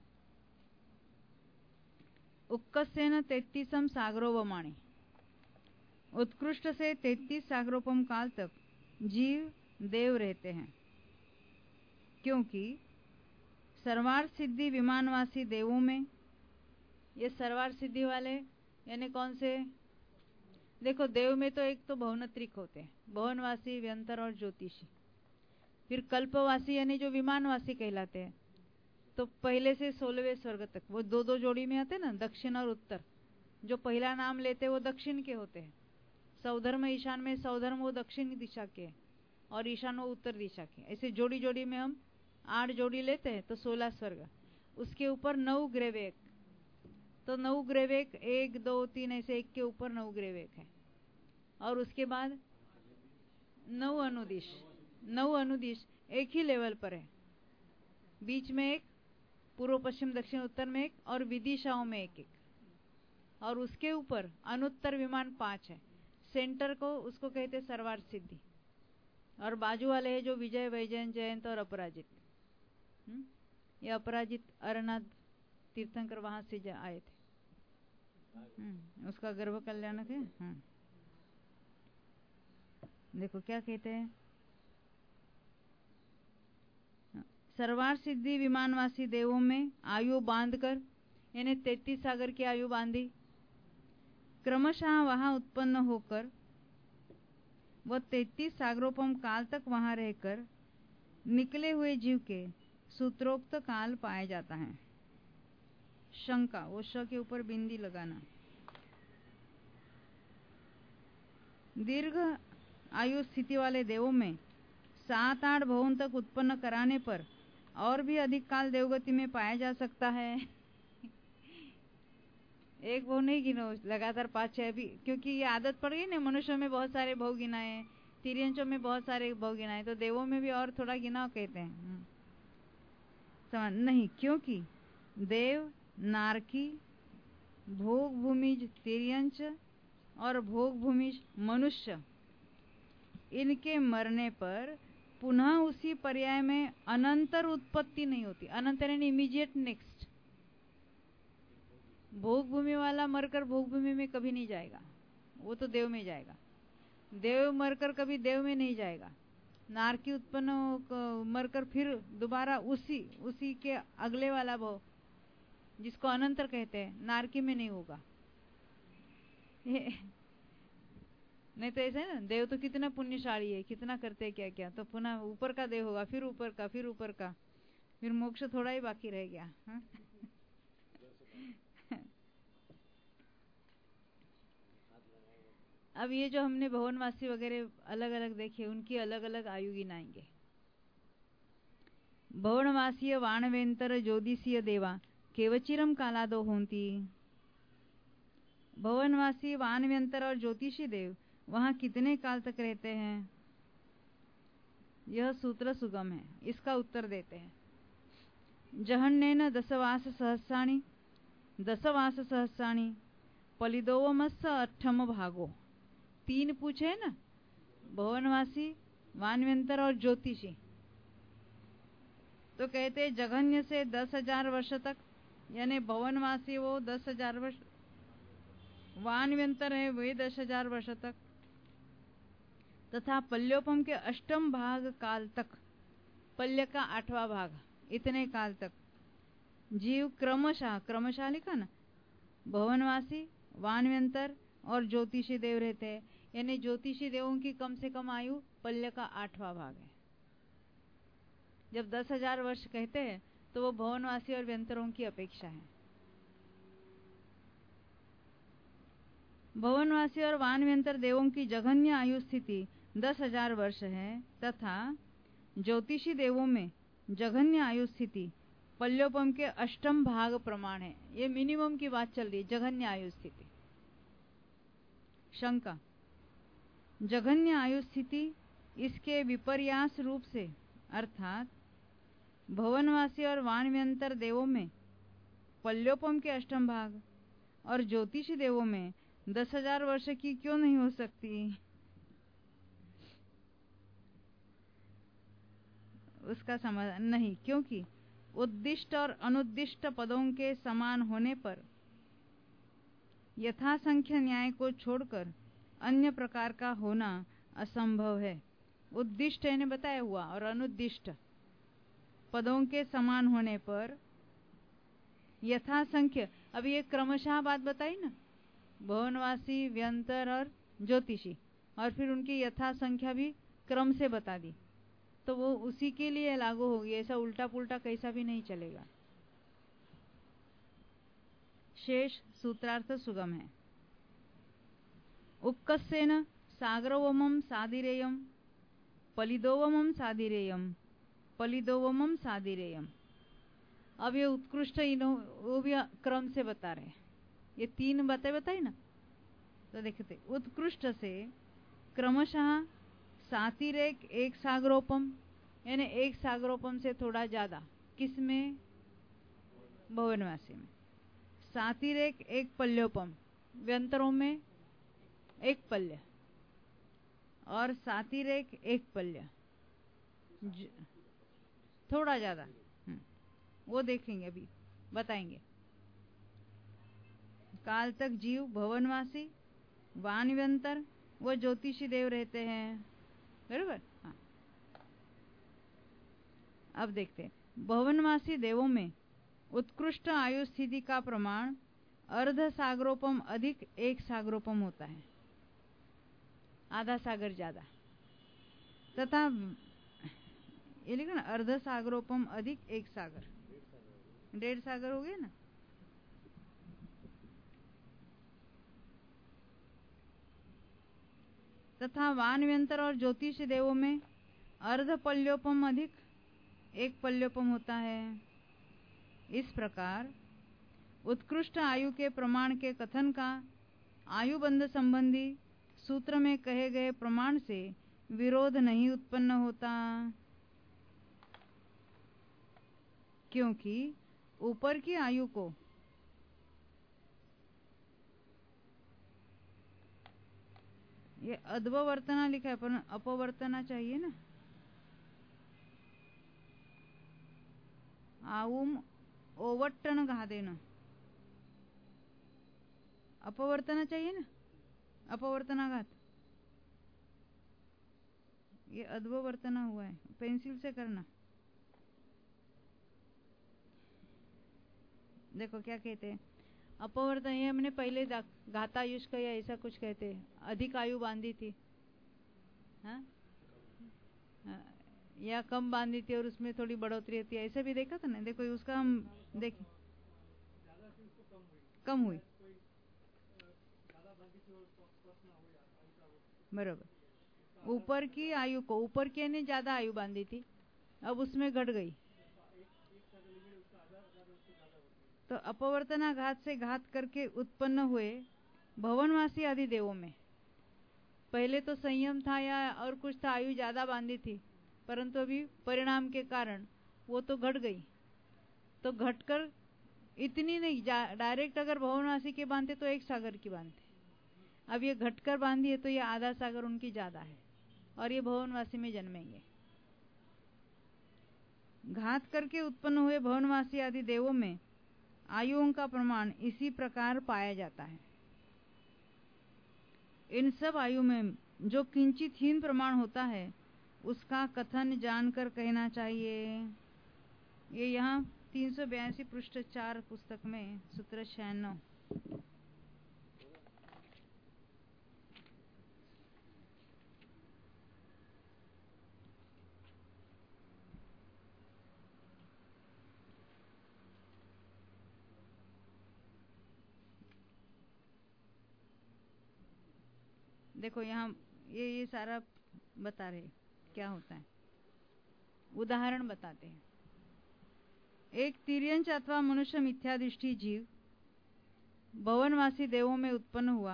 उत्कर्षेण तैतीसम सागरोपमाणि, उत्कृष्ट से तैतीस सागरोपम काल तक जीव देव रहते हैं, क्योंकि सर्वार्थ सिद्धि विमानवासी देवों में, ये सर्वार्थ सिद्धि वाले यानी कौन से, देखो देव में तो एक तो भवनत्रिक होते हैं, भवनवासी, व्यंतर और ज्योतिषी। फिर कल्पवासी यानी जो विमानवासी कहलाते हैं। तो पहले से सोलहवें स्वर्ग तक वो दो दो जोड़ी में आते हैं ना, दक्षिण और उत्तर। जो पहला नाम लेते हैं वो दक्षिण के होते हैं। सौधर्म ईशान में सौधर्म वो दक्षिण दिशा के और ईशान वो उत्तर दिशा के। ऐसे जोड़ी जोड़ी में हम आठ जोड़ी लेते हैं तो सोलह स्वर्ग। उसके ऊपर नौ ग्रेवेक, तो नौ ग्रेवेक एक दो तीन ऐसे एक के ऊपर नौ ग्रेवेक है। और उसके बाद नौ अनुदिश, नौ अनुदिश एक ही लेवल पर है। बीच में एक, पूर्व पश्चिम दक्षिण उत्तर में एक और विदिशाओं में एक एक। और उसके ऊपर अनुत्तर विमान पांच है। सेंटर को उसको कहते हैं सर्वार्थ सिद्धि। और बाजू वाले है जो विजय, वैजयंत, जयंत और अपराजित। ये अपराजित अरनाथ तीर्थंकर वहां से आए थे। उसका गर्भ कल्याणक है। हाँ। देखो क्या कहते हैं, सर्वार्थ सिद्धि विमानवासी देवों में आयु बांधकर, यानी तैतीस सागर की आयु बांधी, क्रमशः वहां उत्पन्न होकर वह तैतीस सागरोपम काल तक वहां रहकर निकले हुए जीव के सूत्रोक्त काल पाया जाता है। शंका, वो श के ऊपर बिंदी लगाना। दीर्घ आयु स्थिति वाले देवों में सात आठ भवन तक उत्पन्न कराने पर और भी अधिक काल देवगति में पाया जा सकता है। एक भव नहीं गिनो, लगातार पांच छह भी, क्योंकि ये आदत पड़ गई ना। मनुष्यों में बहुत सारे भव गिनाए, तिर्यंचों में बहुत सारे भव गिनाए, तो देवों में भी और थोड़ा गिनाओ कहते हैं। समझ नहीं, क्योंकि देव, नारकी, भोग भूमिज तिर्यंच और भोग भूमिज मनुष्य, इनके मरने पर पुनः उसी पर्याय में अनंतर उत्पत्ति नहीं होती। अनंतर यानी इमीडिएट नेक्स्ट। भोग भूमि वाला मरकर भोग भूमि में कभी नहीं जाएगा, वो तो देव में जाएगा। देव मरकर कभी देव में नहीं जाएगा। नारकी उत्पन्न मरकर फिर दोबारा उसी उसी के अगले वाला भव, जिसको अनंतर कहते हैं, नारकी में नहीं होगा। नहीं तो ऐसा है ना, देव तो कितना पुण्यशाली है, कितना करते हैं क्या क्या, तो पुनः ऊपर का देव होगा, फिर ऊपर का, फिर ऊपर का, फिर मोक्ष थोड़ा ही बाकी रह गया। हा? अब ये जो हमने भवनवासी वगैरह अलग अलग देखे, उनकी अलग अलग आयु गिनाएंगे। भवनवासीय वाणवेंतर ज्योतिषीय देवा केवचिरम कालादो होंती। भवनवासी, वानव्यंतर और ज्योतिषी देव वहां कितने काल तक रहते हैं? यह सूत्र सुगम है, इसका उत्तर देते हैं। जहन्नेन दशवास सहस्राणि, दशवास सहस्राणि पलिदोवमस्स अठम भागो। तीन पूछे ना, भवनवासी, वानव्यंतर और ज्योतिषी। तो कहते हैं जघन्य से दस हजार वर्ष तक, यानी भवनवासी वो दस हजार वर्ष, वानव्यंतर है वे दस हजार वर्ष तक, तथा पल्योपम के अष्टम भाग काल तक, पल्य का आठवां भाग, इतने काल तक जीव क्रमशः, क्रमशः लिखा ना, भवनवासी, वानव्यंतर और ज्योतिषी देव रहते हैं। यानी ज्योतिषी देवों की कम से कम आयु पल्य का आठवां भाग है। जब दस हजार वर्ष कहते हैं तो वो भवनवासी और व्यंतरों की अपेक्षा है। भवनवासी और वानव्यंतर देवों की जघन्य आयु स्थिति दस हजार वर्ष है, तथा ज्योतिषी देवों में जघन्य आयु स्थिति पल्योपम के अष्टम भाग प्रमाण है। ये मिनिमम की बात चल रही है, जघन्य आयु स्थिति। शंका, जघन्य आयु स्थिति इसके विपर्यास रूप से, अर्थात भवनवासी और वानव्यंतर देवों में पल्योपम के अष्टम भाग और ज्योतिषी देवों में दस हजार वर्ष की क्यों नहीं हो सकती? उसका समाधान नहीं, क्योंकि उद्दिष्ट और अनुद्दिष्ट पदों के समान होने पर यथासंख्य न्याय को छोड़कर अन्य प्रकार का होना असंभव है। उद्दिष्ट ने बताया हुआ और अनुद्दिष्ट पदों के समान होने पर यथासंख्य, अब ये क्रमशः बात बताई ना, भवनवासी, व्यंतर और ज्योतिषी, और फिर उनकी यथा संख्या भी क्रम से बता दी, तो वो उसी के लिए लागू होगी, ऐसा उल्टा पुल्टा कैसा भी नहीं चलेगा। शेष सूत्रार्थ सुगम है। उपकस्येन सागरवमं सादिरेयम पलिदोवमं सादिरेयम पलिदोवमं सादिरेयम। अब ये उत्कृष्ट इनो वो भी क्रम से बता रहे हैं, ये तीन बातें बताई ना, तो देखते उत्कृष्ट से क्रमशः सातिरेक एक सागरोपम, यानी एक सागरोपम से थोड़ा ज्यादा, किसमें? भवनवासी में। सातिरेक एक पल्योपम, व्यंतरों में एक पल्य, और सातिरेक एक पल्य थोड़ा ज्यादा, वो देखेंगे अभी बताएंगे। काल तक जीव भवनवासी, वानव्यंतर वो ज्योतिषी देव रहते हैं, बराबर। हाँ, अब देखते हैं भवनवासी देवों में उत्कृष्ट आयु स्थिति का प्रमाण अर्ध सागरोपम अधिक एक सागरोपम होता है, आधा सागर ज्यादा, तथा ये लिखा ना अर्ध सागरोपम अधिक एक सागर, डेढ़ सागर हो गया ना। तथा वानव्यंतर और ज्योतिष देवों में अर्ध पल्योपम अधिक एक पल्योपम होता है। इस प्रकार उत्कृष्ट आयु के प्रमाण के कथन का आयुबंध संबंधी सूत्र में कहे गए प्रमाण से विरोध नहीं उत्पन्न होता, क्योंकि ऊपर की आयु को ये अद्ववर्तना लिखा है, पर अपवर्तना चाहिए ना, आउम ओवट्टन कहा देना, अपवर्तना चाहिए ना, अपवर्तनाघात, ये अद्ववर्तना हुआ है, पेंसिल से करना। देखो क्या कहते हैं, अपवर्तन, ये हमने पहले घातायुष का या ऐसा कुछ कहते हैं, अधिक आयु बांधी थी, हाँ? या कम बांधी थी और उसमें थोड़ी बढ़ोतरी होती है, ऐसा भी देखा था ना। देखो उसका हम देखें, कम हुई, बरोबर। ऊपर की आयु को, ऊपर की ने ज्यादा आयु बांधी थी, अब उसमें घट गई, तो अपवर्तनाघात से घात करके उत्पन्न हुए भवनवासी आदि देवों में पहले तो संयम था या और कुछ था, आयु ज्यादा बांधी थी, परंतु अभी परिणाम के कारण वो तो घट गई, तो घटकर इतनी नहीं, डायरेक्ट अगर भवनवासी के बांधते तो एक सागर की बांधते, अब ये घटकर बांधी है तो ये आधा सागर उनकी ज्यादा है, और ये भवनवासी में जन्मेंगे। घात करके उत्पन्न हुए भवनवासी आदि देवों में आयुओं का प्रमाण इसी प्रकार पाया जाता है। इन सब आयु में जो किंचित हीन प्रमाण होता है उसका कथन जानकर कहना चाहिए। ये यहाँ तीन सौ बयासी पृष्ठ चार पुस्तक में सूत्र छियानवे। देखो यहाँ ये ये सारा बता रहे क्या होता है, उदाहरण बताते हैं। एक तिर्यंच अथवा मनुष्य मिथ्यादृष्टि जीव भवनवासी देवों में उत्पन्न हुआ,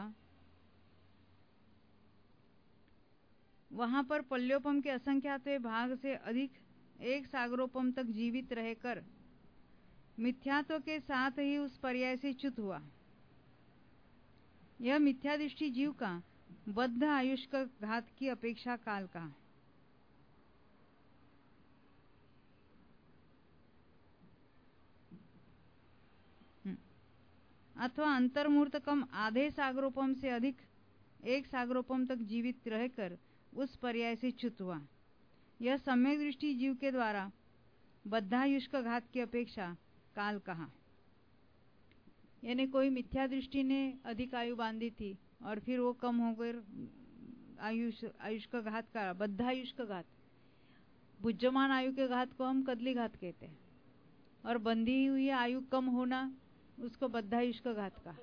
वहां पर पल्योपम के असंख्यात भाग से अधिक एक सागरोपम तक जीवित रहकर मिथ्यात्व के साथ ही उस पर्याय से च्युत हुआ। यह मिथ्यादृष्टि जीव का बद्ध आयुष का घात की अपेक्षा काल का, अथवा अंतर्मूर्त कम आधे सागरोपम से अधिक एक सागरोपम तक जीवित रहकर उस पर्याय से च्युत हुआ। यह सम्यक दृष्टि जीव के द्वारा बद्धायुष का घात की अपेक्षा काल कहा। यानी कोई मिथ्या दृष्टि ने अधिक आयु बांधी थी और फिर वो कम होकर आयुष आयुष का घात का बद्धायुष का घात, बुद्धमान आयु के घात को हम कदली घात कहते हैं, और बंधी हुई आयु कम होना उसको बद्धायुष का घात का।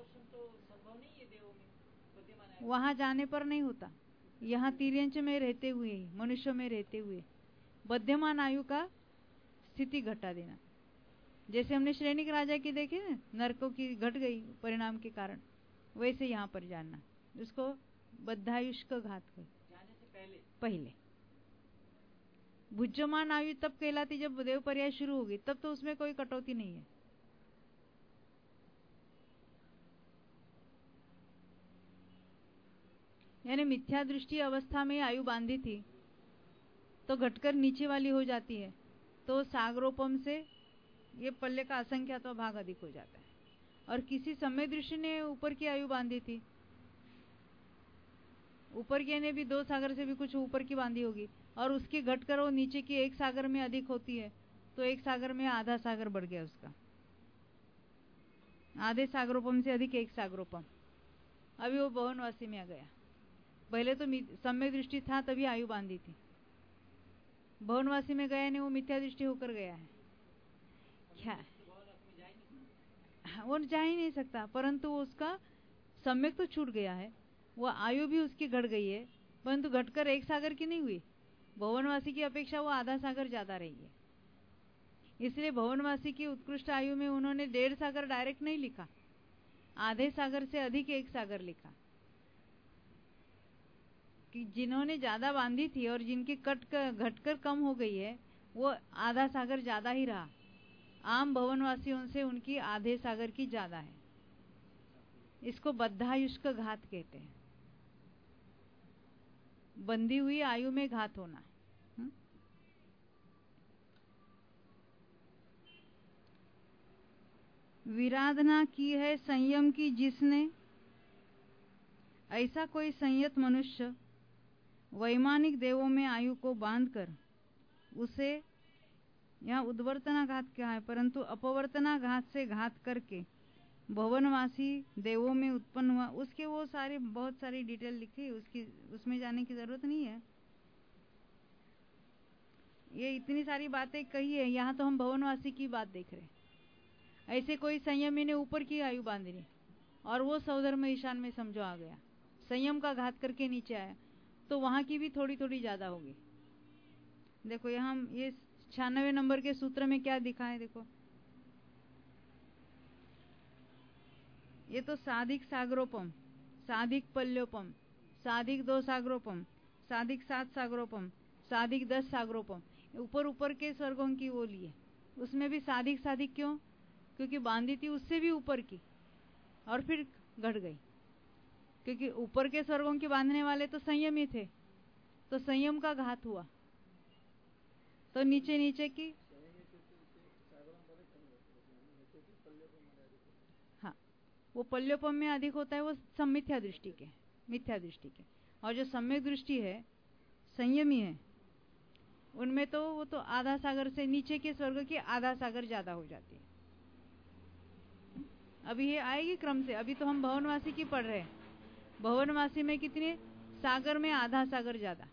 वहां जाने पर नहीं होता, यहाँ तिर्यंच में रहते हुए ही, मनुष्य में रहते हुए बद्यमान आयु का स्थिति घटा देना। जैसे हमने श्रेणिक राजा की देखे ना, नरकों की घट गई परिणाम के कारण, वैसे यहाँ पर जानना उसको बद्धायुष का घात है। जाने से पहले पहले भुज्यमान आयु तब कहलाती जब देव पर्याय शुरू होगी, तब तो उसमें कोई कटौती नहीं है। यानी मिथ्या दृष्टि अवस्था में आयु बांधी थी तो घटकर नीचे वाली हो जाती है, तो सागरोपम से ये पल्ले का असंख्यात भाग अधिक हो जाता है। और किसी समय दृष्टि ने ऊपर की आयु बांधी थी, ऊपर की ने भी दो सागर से भी कुछ ऊपर की बांधी होगी, और उसकी घटकर वो नीचे की एक सागर में अधिक होती है, तो एक सागर में आधा सागर बढ़ गया उसका, आधे सागरोपम से अधिक एक सागरोपम। अभी वो भवनवासी में आ गया। पहले तो सम्यक दृष्टि था तभी आयु बांधी थी, भवनवासी में गया नहीं, वो मिथ्या दृष्टि होकर गया है। क्या वो जा ही नहीं सकता, परंतु उसका सम्यक तो छूट गया है, वो आयु भी उसकी घट गई है, परंतु घटकर एक सागर की नहीं हुई। भवनवासी की अपेक्षा वो आधा सागर ज्यादा रही है। इसलिए भवनवासी की उत्कृष्ट आयु में उन्होंने डेढ़ सागर डायरेक्ट नहीं लिखा, आधे सागर से अधिक एक सागर लिखा, कि जिन्होंने ज्यादा बांधी थी और जिनकी कट कर घटकर कम हो गई है, वो आधा सागर ज्यादा ही रहा। आम भवनवासियों से उनकी आधे सागर की ज्यादा है। इसको बद्धायुष का घात कहते हैं, बंधी हुई आयु में घात होना। हुँ? विराधना की है संयम की जिसने, ऐसा कोई संयत मनुष्य वैमानिक देवों में आयु को बांधकर उसे, यहाँ उद्वर्तना घात क्या है, परंतु अपवर्तना घात से घात करके भवनवासी देवों में उत्पन्न हुआ। उसके वो सारे बहुत सारी डिटेल लिखी, उसकी उसमें जाने की जरूरत नहीं है। ये इतनी सारी बातें कही है, यहाँ तो हम भवनवासी की बात देख रहे हैं। ऐसे कोई संयमी ने ऊपर की आयु बांधी और वो सौधर्म ईशान में समझो आ गया, संयम का घात करके नीचे आया, तो वहां की भी थोड़ी थोड़ी ज्यादा होगी। देखो यहाँ ये छियानवे नंबर के सूत्र में क्या दिखा है, देखो ये तो साधिक सागरोपम, साधिक पल्योपम, साधिक दो सागरोपम, साधिक सात सागरोपम, साधिक दस सागरोपम, ऊपर ऊपर के स्वर्गों की वो लिए। उसमें भी साधिक साधिक क्यों? क्योंकि बांधी थी उससे भी ऊपर की और फिर घट गई, क्योंकि ऊपर के स्वर्गों के बांधने वाले तो संयमी थे, तो संयम का घात हुआ, तो नीचे नीचे की। हाँ, वो पल्योपम में अधिक होता है, वो सब मिथ्या दृष्टि के, मिथ्या दृष्टि के। और जो सम्यक दृष्टि है, संयमी है, उनमें तो वो तो आधा सागर से नीचे के स्वर्ग की आधा सागर ज्यादा हो जाती है। अभी ये आएगी क्रम से, अभी तो हम भवनवासी की पढ़ रहे हैं। भवनवासी में कितने सागर में आधा सागर ज्यादा।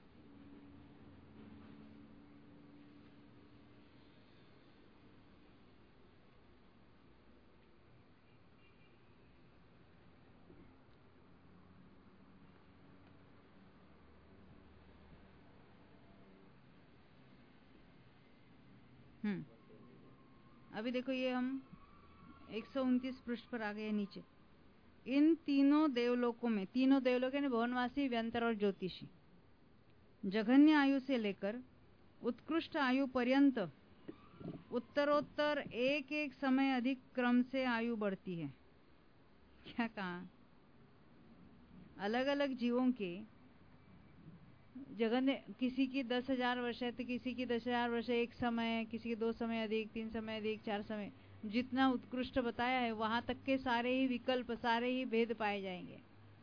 हम्म अभी देखो ये हम एक सौ उनतीस पृष्ठ पर आ गए नीचे। इन तीनों देवलोकों में, तीनों देवलोक यानी भवनवासी, व्यंतर और ज्योतिषी, जघन्य आयु से लेकर उत्कृष्ट आयु पर्यंत उत्तरोत्तर एक एक समय अधिक क्रम से आयु बढ़ती है। क्या कहा? अलग अलग जीवों के जगन्य, किसी की दस हजार वर्ष है तो किसी की दस हजार वर्ष एक समय, किसी के दो समय अधिक, तीन समय अधिक, चार समय, जितना उत्कृष्ट बताया है वहां तक के सारे ही विकल्प, सारे ही भेद पाए जाएंगे,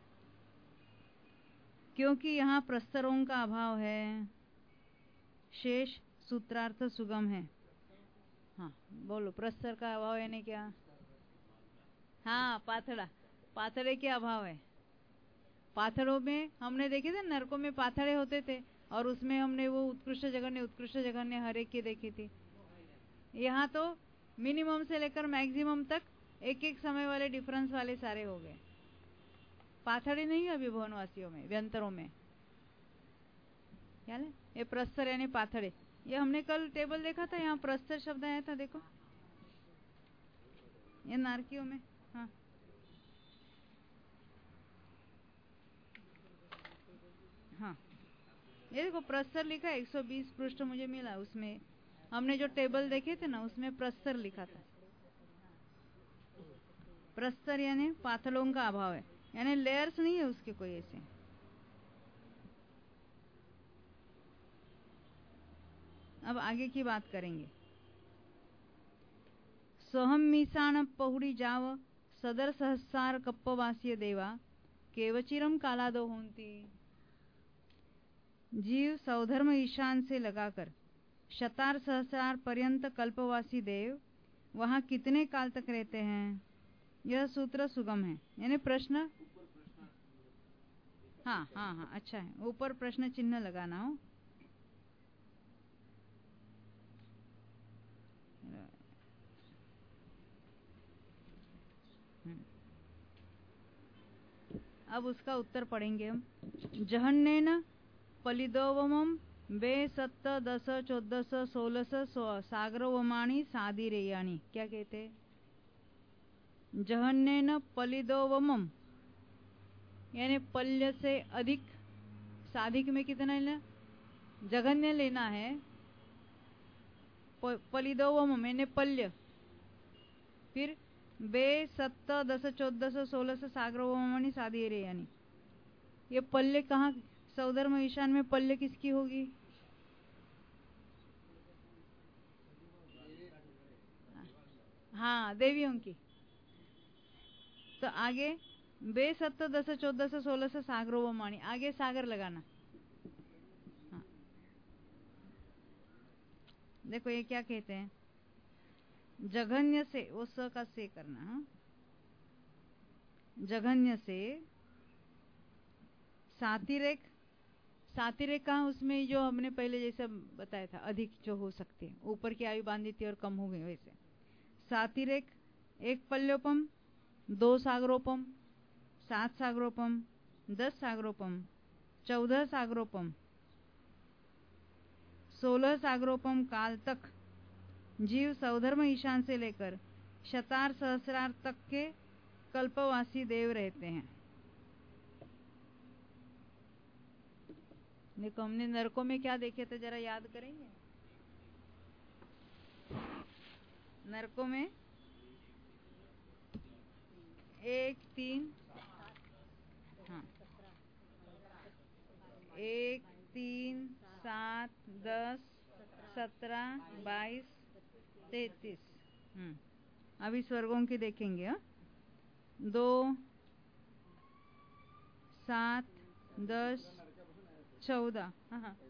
क्योंकि यहाँ प्रस्तरों का अभाव है, शेष सूत्रार्थ सुगम है। हाँ बोलो, प्रस्तर का अभाव है नहीं क्या? हाँ, पाथड़ा, पाथड़े के अभाव है, पाथड़ों में हमने देखे थे, नरकों में पाथड़े होते थे और उसमें हमने वो उत्कृष्ट जघन्य उत्कृष्ट जघन्य हर एक के देखे थे। यहाँ तो मिनिमम से लेकर मैक्सिमम तक एक एक समय वाले डिफरेंस वाले सारे हो गए। पाथड़े नहीं है अभी भुवनवासियों में, व्यंतरों में। क्या है ये प्रस्तर यानी पाथड़े। ये हमने कल टेबल देखा था, यहाँ प्रस्तर शब्द आया था, देखो ये नारकियों में। हाँ हाँ ये देखो प्रस्तर लिखा है, एक सौ बीस पृष्ठ मुझे मिला, उसमें हमने जो टेबल देखे थे ना उसमें प्रस्तर लिखा था। प्रस्तर यानी पाथड़ों का अभाव है, यानी लेयर्स नहीं है उसके कोई ऐसे। अब आगे की बात करेंगे। सोहम मीसाण पहुड़ी जाव सदर सहसार कप्पवासीय देवा केवचिरम कालादो होंती। जीव सौधर्म ईशान से लगाकर शतार सहस्रार पर्यंत कल्पवासी देव वहां कितने काल तक रहते हैं? यह सूत्र सुगम है, यानी प्रश्न। हाँ हाँ हाँ अच्छा है, ऊपर प्रश्न चिन्ह लगाना हो। अब उसका उत्तर पढ़ेंगे हम। जहन्नेन पलिदोवमम बे सत्त दस चौदस सोलस सागरवमाणी सादिरेयाणी। क्या कहते? जहन्नेन पलिदोवमम यानी पल्य से अधिक, साधिक में कितना लेना? जघन्य लेना है। पलिदोवमम यानी पल्य, फिर बे सत्त दस चौदस सोलस सागरवमाणी सादिरेयाणी। ये पल्य कहाँ? सौधर्म ईशान में पल्य किसकी होगी? हाँ देवियों की। तो आगे बे सत्त दस चौदस सोलस सागरवमाणी, आगे सागर लगाना। हाँ देखो ये क्या कहते हैं, जघन्य से, वो स का से करना। हाँ? जघन्य से सातिरेक, सातिरेक कहाँ? उसमें जो हमने पहले जैसे बताया था, अधिक जो हो सकते हैं, ऊपर की आयु बांधी थी और कम हो गई, वैसे सातिरेक एक पल्योपम, दो सागरोपम, सात सागरोपम, दस सागरोपम, चौदह सागरोपम, सोलह सागरोपम काल तक जीव सौधर्म ईशान से लेकर शतार सहस्रार तक के कल्पवासी देव रहते हैं। देखो हमने नरकों में क्या देखे थे, जरा याद करेंगे। नरकों में एक तीन, हाँ एक तीन सात दस सत्रह बाईस तैतीस। हम्म अभी स्वर्गों की देखेंगे। हाँ दो सात दस चौदह। हाँ हाँ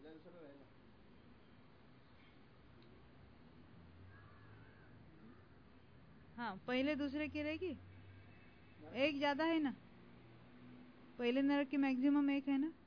हाँ पहले दूसरे की रहेगी, एक ज्यादा है ना, पहले नरक की मैक्सिमम एक है ना,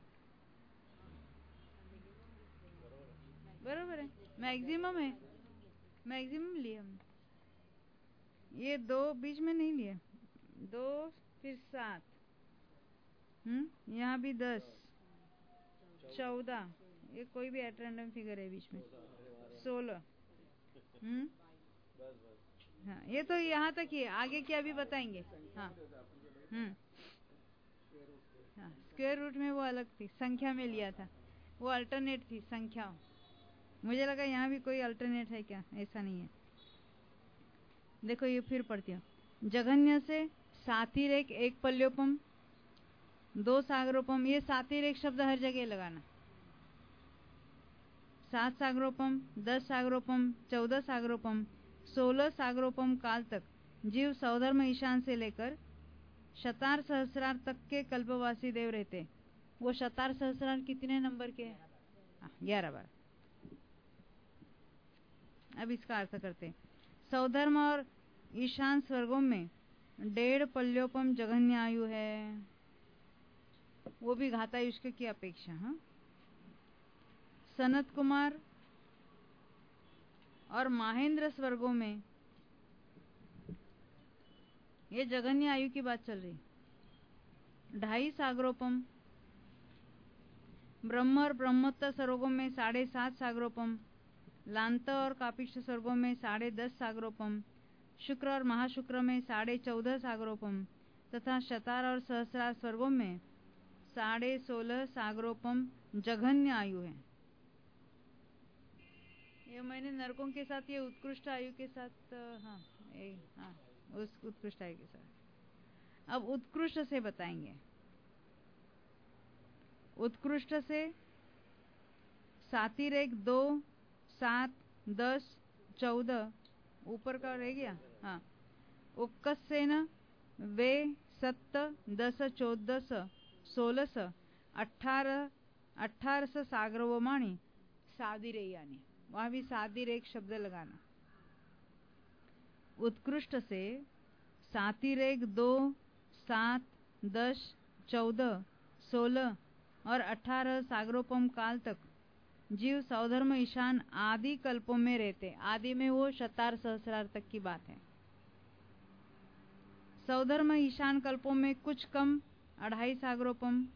बरोबर है, मैक्सिमम है, मैक्सिमम लिए हम। ये दो बीच में नहीं लिए, दो फिर सात, हम्म यहाँ भी दस चौदह, ये कोई भी एट रैंडम फिगर है बीच में, सोलह। हम्म हाँ ये तो यहाँ तक ही है, आगे क्या भी बताएंगे। हाँ हम्म हाँ स्क्वायर रूट में वो अलग थी, संख्या में लिया था, वो अल्टरनेट थी संख्या। मुझे लगा यहाँ भी कोई अल्टरनेट है क्या, ऐसा नहीं है। देखो ये फिर पढ़ती हूँ। जघन्य से सातिरेक एक पल्योपम, दो सागरोपम, ये सातिरेक शब्द हर जगह लगाना। सात सागरोपम, दस सागरोपम, चौदह सागरोपम, सोलह सागरोपम काल तक जीव सौधर्म ईशान से लेकर शतार सहस्रार तक के कल्पवासी देव रहते। वो शतार सहस्रार कितने नंबर के हैं? ग्यारह बार। अब इसका अर्थ करते हैं। सौधर्म और ईशान स्वर्गों में डेढ़ पल्योपम जघन्य आयु है। वो भी घातायुष्क की अपेक्षा। हाँ, सनत कुमार और महेंद्र स्वर्गों में ये जघन्य आयु की बात चल रही। ढाई सागरोपम, ब्रह्म और ब्रह्मोत्तर स्वर्गों में साढ़े सात सागरोपम, लांत और कापिष्ठ स्वर्गों में साढ़े दस सागरोपम, शुक्र और महाशुक्र में साढ़े चौदह सागरोपम तथा शतार और सहस्रार स्वर्गों में साढ़े सोलह सागरोपम जघन्य आयु है। ये मैंने नरकों के साथ, ये उत्कृष्ट आयु के साथ, हाँ ए, हाँ उस उत्कृष्ट आयु के साथ। अब उत्कृष्ट से बताएंगे। उत्कृष्ट से सातिर एक दो सात दस चौदह ऊपर का रह गया। हाँ, उक्कसेन वे सत्त दस चौदह सोलह अठारह अठारह सागरवमाणी सादिरेयानी, वहां भी सादिर एक शब्द लगाना। उत्कृष्ट से सातिर एक दो सात दस चौदह सोलह और अठारह सागरोपम काल तक जीव सौधर्म ईशान आदि कल्पों में रहते। आदि में वो शतार सहस्रार तक की बात है। सौधर्म ईशान कल्पों में कुछ कम अढ़ाई सागरोपम,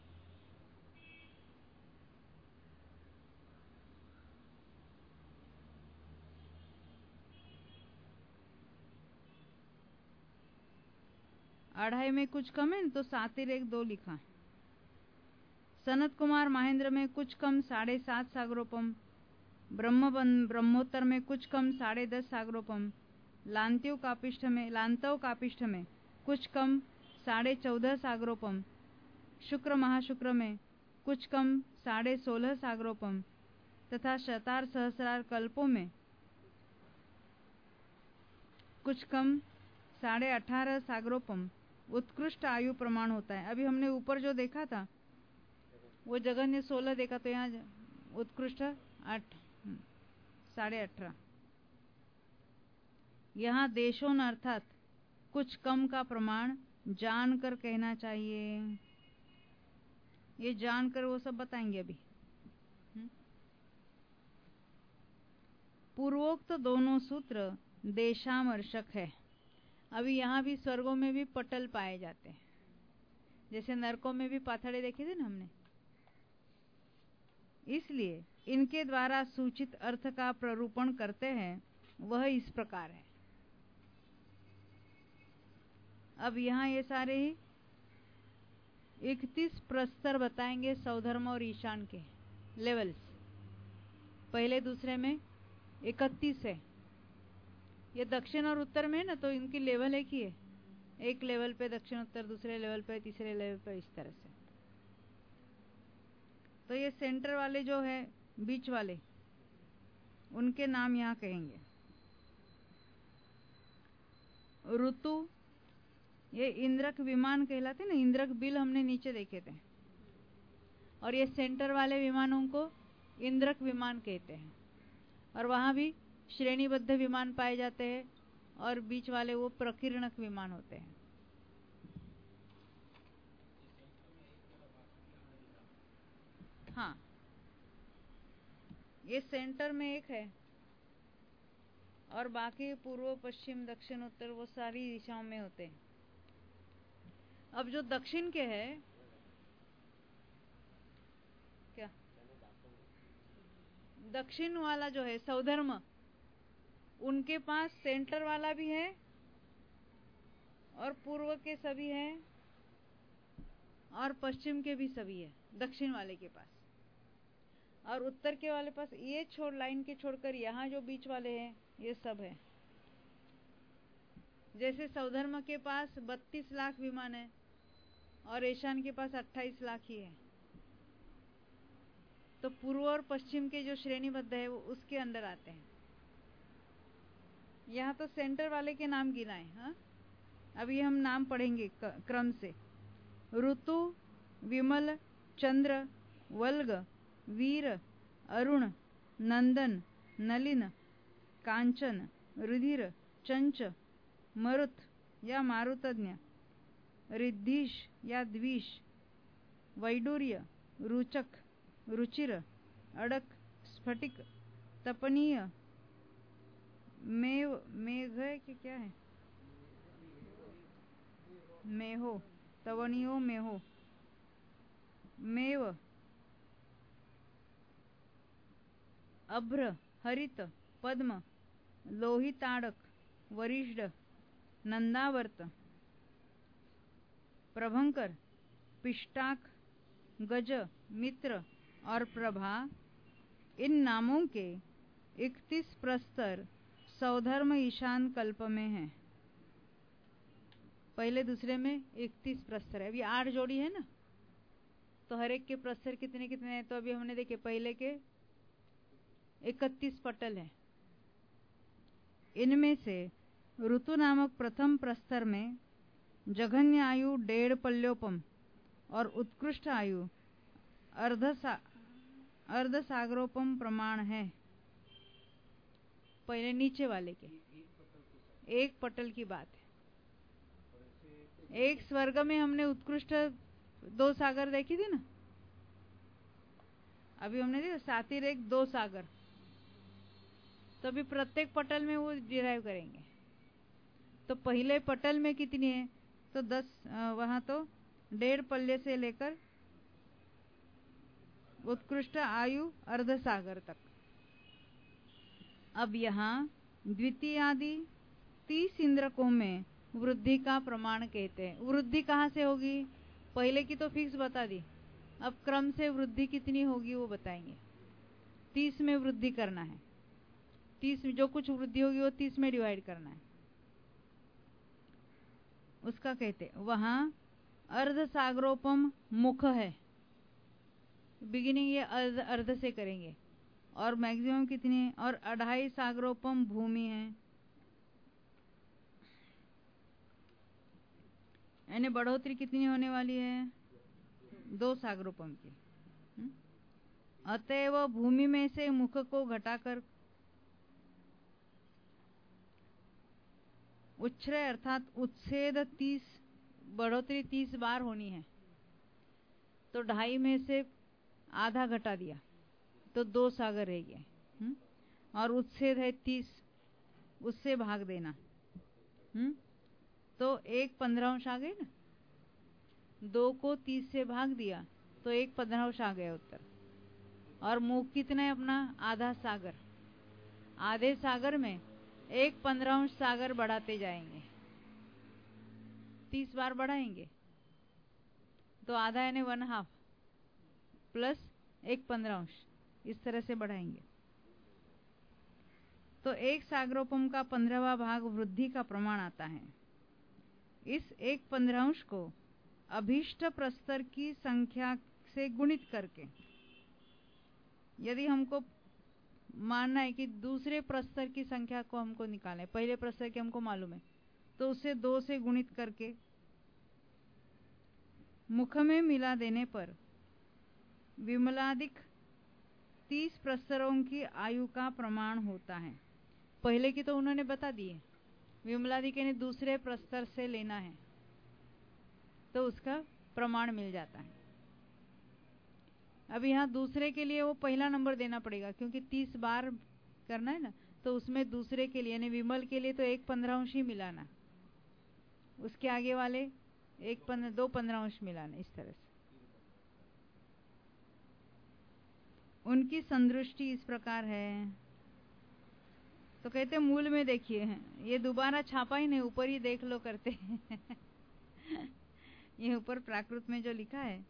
अढ़ाई में कुछ कम है तो सातिर एक दो लिखा। सनत कुमार महेंद्र में कुछ कम साढ़े सात सागरोपम, ब्रह्म ब्रह्मोत्तर में कुछ कम साढ़े दस सागरोपम, लांत्यो कापिष्ठ में लांतव कापिष्ठ में कुछ कम साढ़े चौदह सागरोपम, शुक्र महाशुक्र में कुछ कम साढ़े सोलह सागरोपम तथा शतार सहस्रार कल्पों में कुछ कम साढ़े अठारह सागरोपम उत्कृष्ट आयु प्रमाण होता है। अभी हमने ऊपर जो देखा था वो जघन्य सोलह देखा, तो यहाँ उत्कृष्ट आठ साढ़े अठारह। यहाँ देशों अर्थात कुछ कम का प्रमाण जानकर कहना चाहिए। ये जानकर वो सब बताएंगे अभी। पूर्वोक्त तो दोनों सूत्र देशामर्शक है। अभी यहाँ भी स्वर्गों में भी पटल पाए जाते हैं, जैसे नरकों में भी पाथड़े देखे थे ना हमने। इसलिए इनके द्वारा सूचित अर्थ का प्ररूपण करते हैं, वह इस प्रकार है। अब यहाँ ये सारे ही इकतीस प्रस्तर बताएंगे सौधर्म और ईशान के लेवल्स। पहले दूसरे में इकतीस है। ये दक्षिण और उत्तर में है ना, तो इनकी लेवल एक ही है। एक लेवल पे दक्षिण उत्तर, दूसरे लेवल पे, तीसरे लेवल पे, इस तरह से। तो ये सेंटर वाले जो है, बीच वाले, उनके नाम यहाँ कहेंगे। ऋतु ये इंद्रक विमान कहलाते ना, इंद्रक बिल हमने नीचे देखे थे। और ये सेंटर वाले विमानों को इंद्रक विमान कहते हैं। और वहां भी श्रेणीबद्ध विमान पाए जाते हैं, और बीच वाले वो प्रकीर्णक विमान होते हैं। हाँ, ये सेंटर में एक है, और बाकी पूर्व पश्चिम दक्षिण उत्तर वो सारी दिशाओं में होते हैं। अब जो दक्षिण के है क्या, दक्षिण वाला जो है सौधर्म, उनके पास सेंटर वाला भी है और पूर्व के सभी है और पश्चिम के भी सभी है दक्षिण वाले के पास। और उत्तर के वाले पास ये छोड़ लाइन के छोड़कर यहाँ जो बीच वाले हैं ये सब है। जैसे सौधर्म के पास बत्तीस लाख विमान है और ईशान के पास अट्ठाईस लाख ही है, तो पूर्व और पश्चिम के जो श्रेणीबद्ध है वो उसके अंदर आते हैं। यहाँ तो सेंटर वाले के नाम गिनाए। हाँ, अभी हम नाम पढ़ेंगे क्रम से। ऋतु, विमल, चंद्र, वल्ग, वीर, अरुण, नंदन, नलिन, कांचन, रुधिर, चंच, मरुत या मारुतज्ञ, रिद्धीश या द्विष, वैडूर्य, रुचक, रुचिर, अड़क, स्फटिक, तपनीय, मेव, मेघ है कि क्या है, मेहो, तवनियो मेहो, मेव, अभ्र, हरित, पद्म, लोहिताड़क, वरिष्ठ, नंदावर्त, प्रभंकर, पिष्टाक, गज, मित्र और प्रभा, इन नामों के इकतीस प्रस्तर सौधर्म ईशान कल्प में हैं। पहले दूसरे में इकतीस प्रस्तर है। अभी आठ जोड़ी है ना, तो हर एक के प्रस्तर कितने कितने हैं? तो अभी हमने देखे पहले के इकतीस पटल हैं। इनमें से ऋतु नामक प्रथम प्रस्तर में जघन्य आयु डेढ़ पल्योपम और उत्कृष्ट आयु अर्ध सा, अर्ध सागरोपम प्रमाण है। पहले नीचे वाले के एक पटल की बात है। एक स्वर्ग में हमने उत्कृष्ट दो सागर देखी थी ना, अभी हमने देखा सातिर एक दो सागर, तो अभी प्रत्येक पटल में वो डिराइव करेंगे। तो पहले पटल में कितनी है? तो दस, वहां तो डेढ़ पल्ले से लेकर उत्कृष्ट आयु अर्ध सागर तक। अब यहाँ द्वितीय आदि तीस इंद्रकों में वृद्धि का प्रमाण कहते हैं। वृद्धि कहाँ से होगी? पहले की तो फिक्स बता दी, अब क्रम से वृद्धि कितनी होगी वो बताएंगे। तीस में वृद्धि करना है, तीस में जो कुछ वृद्धि होगी वो तीस में डिवाइड करना है, उसका कहते हैं। वहां अर्ध सागरोपम मुख है, बिगिनिंग ये अर्ध अर्ध से करेंगे, और मैक्सिमम कितनी है? और अढ़ाई सागरोपम भूमि है, यानी बढ़ोतरी कितनी होने वाली है? दो सागरोपम की। अतएव भूमि में से मुख को घटाकर उच्छ्रय अर्थात उच्छेद तीस, बढ़ोतरी तीस बार होनी है। तो ढाई में से आधा घटा दिया तो दो सागर रह गए, और उच्छेद है तीस, उससे भाग देना, हुँ? तो एक पंद्रहंश आ गई ना। दो को तीस से भाग दिया तो एक पंद्रहंश आ गया उत्तर। और मुख कितना है अपना? आधा सागर। आधे सागर में एक पंद्रहंश सागर बढ़ाते जाएंगे, तीस बार बढ़ाएंगे तो आधा यानी वन हाफ प्लस एक पंद्रहंश, इस तरह से बढ़ाएंगे। तो एक सागरोपम का पंद्रहवा भाग वृद्धि का प्रमाण आता है। इस एक पंद्रहंश को अभीष्ट प्रस्तर की संख्या से गुणित करके, यदि हमको मानना है कि दूसरे प्रस्तर की संख्या को हमको निकालना है, पहले प्रस्तर की हमको मालूम है, तो उसे दो से गुणित करके मुख में मिला देने पर विमलादिक तीस प्रस्तरों की आयु का प्रमाण होता है। पहले की तो उन्होंने बता दिए, विमलादिक ने दूसरे प्रस्तर से लेना है तो उसका प्रमाण मिल जाता है। अब यहाँ दूसरे के लिए वो पहला नंबर देना पड़ेगा, क्योंकि तीस बार करना है ना, तो उसमें दूसरे के लिए यानी विमल के लिए तो एक पंद्रहंश ही मिलाना, उसके आगे वाले एक पंद्रह दो पंद्रहंश मिलाना, इस तरह से। उनकी संदृष्टि इस प्रकार है। तो कहते मूल में देखिए, ये दोबारा छापा ही नहीं, ऊपर ही देख लो करते ये ऊपर प्राकृत में जो लिखा है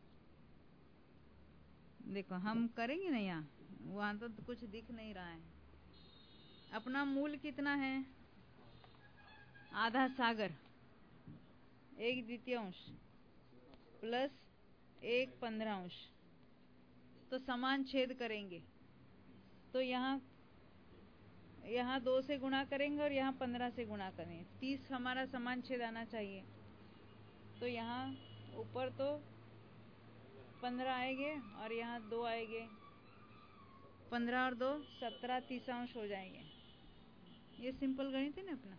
देखो, हम करेंगे ना यहाँ, वहां तो कुछ दिख नहीं रहा है। अपना मूल कितना है? आधा सागर, एक द्वितीयांश प्लस एक पंद्रहंश, तो समान छेद करेंगे। तो यहाँ यहाँ दो से गुणा करेंगे और यहाँ पंद्रह से गुणा करेंगे, तीस हमारा समान छेद आना चाहिए। तो यहाँ ऊपर तो पंद्रह आएंगे और यहाँ दो आएंगे, पंद्रह और दो सत्रह, तीसांश हो जाएंगे। ये सिंपल गणित है ना अपना।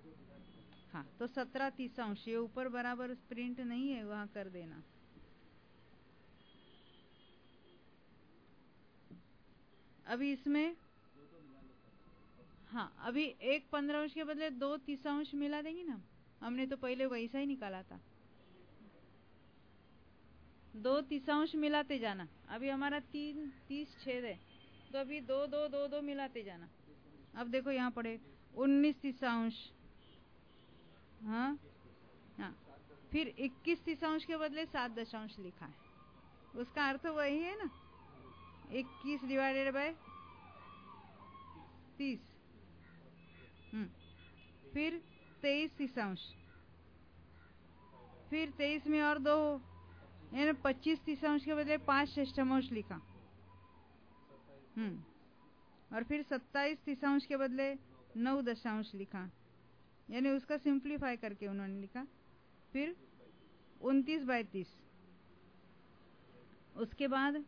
हाँ, तो सत्रह तीसांश, ये ऊपर बराबर प्रिंट नहीं है, वहां कर देना। अभी इसमें हाँ, अभी एक पंद्रह के बदले दो तीसांश मिला देंगे ना। हमने तो पहले वैसा ही निकाला था, दो तीसांश मिलाते जाना। अभी हमारा तीन तीस छेद है, तो अभी दो दो दो दो मिलाते जाना। अब देखो यहाँ पड़े उन्नीस तीसांश, हाँ हाँ, फिर इक्कीस तीसांश के बदले सात दशांश लिखा है, उसका अर्थ वही है ना, इक्कीस डिवाइडेड बाय तीस। हम्म फिर तेईस तीसांश, फिर तेईस में और दो, यानी पच्चीस तीसांश के बदले पांच षष्ठांश लिखा। हम्म और फिर सत्ताईस तीसांश के बदले नौ दशांश लिखा, यानी उसका सिंप्लीफाई करके उन्होंने लिखा। फिर उनतीस बाय तीस, उसके बाद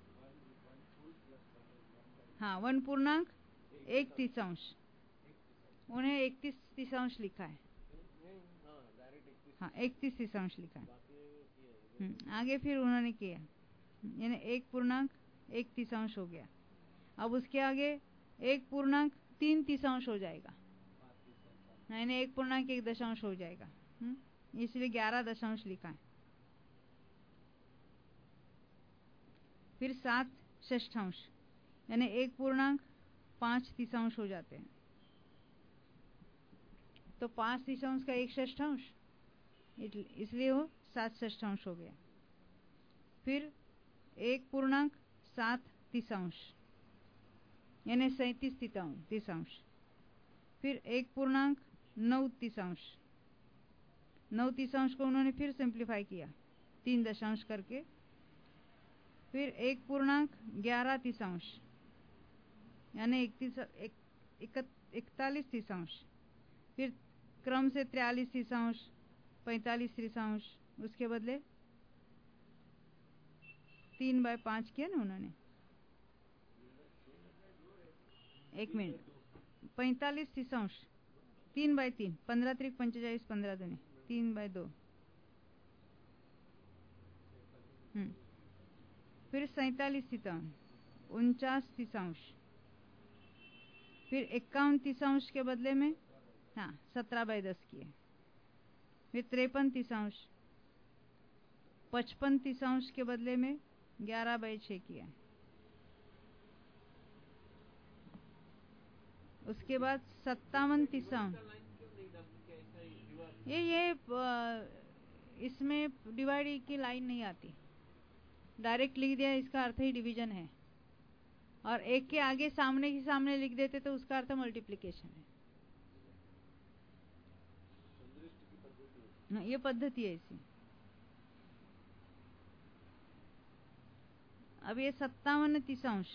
हाँ वन पूर्णांक एक तीसांश, उन्हें इकतीस तीसांश लिखा है, हाँ इकतीस तीसांश लिखा है। हम्म आगे फिर उन्होंने किया, यानी एक पूर्णांक एक तीसांश हो गया। अब उसके आगे एक पूर्णांक तीन तीसांश हो जाएगा, यानी एक पूर्णांक एक दशांश हो जाएगा, इसलिए ग्यारह दशांश लिखा है। फिर सात षष्ठांश, यानी एक पूर्णांक पांच तीसांश हो जाते हैं, तो पांच तीसांश का एक षष्ठांश, इसलिए वो सात षष्ठांश हो गया। फिर एक पूर्णांक सात तीसांश, यानी सैंतीस तीसांश। फिर एक पूर्णांक नौ तीसांश, नौ तीसांश को उन्होंने फिर सिंप्लीफाई किया तीन दशांश करके। फिर एक पूर्णांक ग्यारह तीसांश, यानी इकतीस एक, एक, इकतालीस तीसांश। फिर क्रम से तिरालीस तीसांश, पैंतालीस तीसांश, उसके बदले तीन बाय पांच किया ना उन्होंने। एक मिनट, पैंतालीस तीसांश, तीन बाय तीन, पंद्रह त्रिक पंचालीस, पंद्रह दुनी तीन बाय दो। हम्म फिर सैतालीस तीसांश, उनचास तीसांश। फिर इक्यावन तीसांश के बदले में हाँ सत्रह बाय दस किए। फिर तिरपन तीसांश, पचपन तीसांश के बदले में ग्यारह बाय छः किया। उसके बाद सत्तावन तीसांश, ये ये इसमें डिवाइड की लाइन नहीं आती, डायरेक्ट लिख दिया, इसका अर्थ ही डिवीजन है। और एक के आगे सामने ही सामने लिख देते तो उसका अर्थ मल्टीप्लिकेशन है। ये पद्धति है ऐसी। अब ये सत्तावन तीसांश,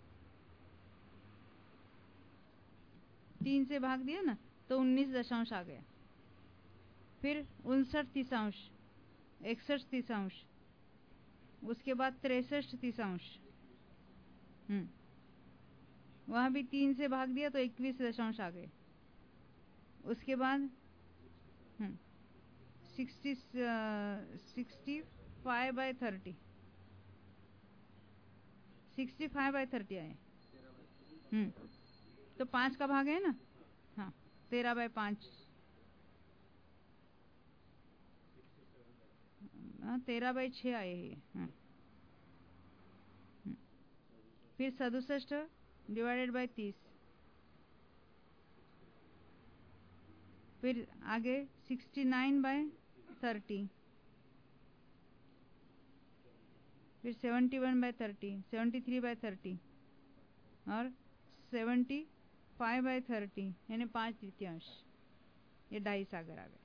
तीन से भाग दिया ना तो उन्नीस दशांश आ गया। फिर उनसठ तीसांश, इकसठ तीसांश, उसके बाद तिरसठ तीसांश, हम्म वहां भी तीन से भाग दिया तो इक्कीस दशांश आ गए। उसके बाद हम्म sixty sixty five by thirty, sixty five by thirty आए। हम्म तो पांच का भाग है ना, हाँ तेरह बाय पांच, हाँ तेरह बाय छः आए हैं। हाँ फिर सदुसष्ट डिवाइडेड बाय तीस, फिर आगे सिक्सटी नाइन बाय थर्टी, फिर seventy one by thirty, seventy three by thirty और सेवेंटी फाइव बाय थर्टी, यानी पांच तृतीयांश, ये ढाई सागर आ गए।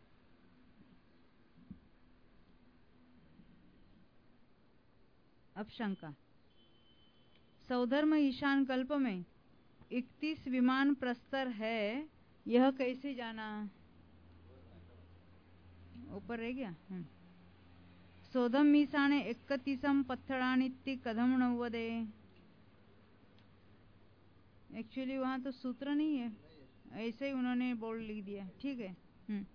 अब शंका, सौधर्म ईशान कल्प में इकतीस विमान प्रस्तर है, यह कैसे जाना? ऊपर रह गया। सौधम मीसाणे इकतीसम पत्थरानित्ति कदम नवदे। एक्चुअली वहां तो सूत्र नहीं है, ऐसे ही उन्होंने बोर्ड लिख दिया, ठीक है। हम्म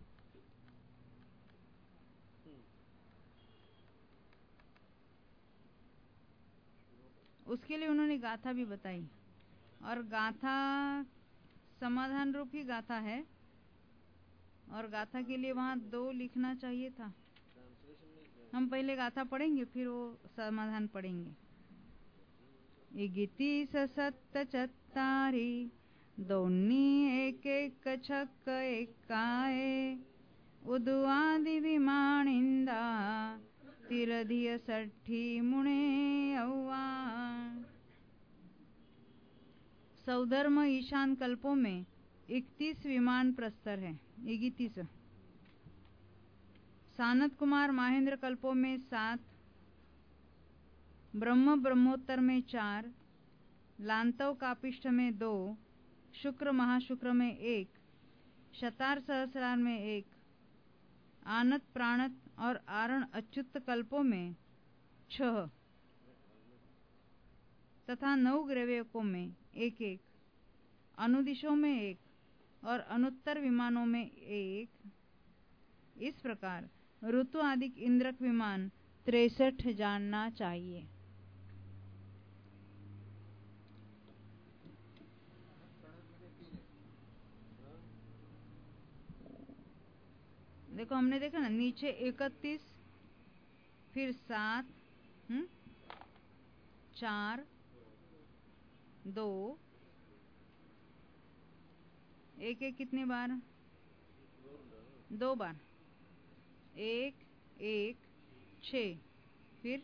उसके लिए उन्होंने गाथा भी बताई। और गाथा समाधान रूप ही गाथा है, और गाथा के लिए वहाँ दो लिखना चाहिए था। हम पहले गाथा पढ़ेंगे फिर वो समाधान पढ़ेंगे। इगिति ससत्त चत्तारि दोन्नी एक एक छक्क एकाए उदुआदि विमानिंदा तिरधिय सट्ठी मुणे अव्वा। सौधर्म ईशान कल्पों में इकतीस विमान प्रस्तर है, इगितीस। सानत कुमार महेंद्र कल्पों में सात, ब्रह्म ब्रह्मोत्तर में चार, लांतव कापिष्ठ में दो, शुक्र महाशुक्र में एक, शतार सहस्रार में एक, आनत प्राणत और आरण अच्युत कल्पों में छह तथा नौ ग्रैवकों में एक एक, अनुदिशों में एक और अनुत्तर विमानों में एक। इस प्रकार ऋतु आदि इंद्रक विमान तिरसठ जानना चाहिए। देखो हमने देखा ना, नीचे इकतीस, फिर सात, हम्म चार, दो, एक एक कितने बार? दो बार, एक एक छ, फिर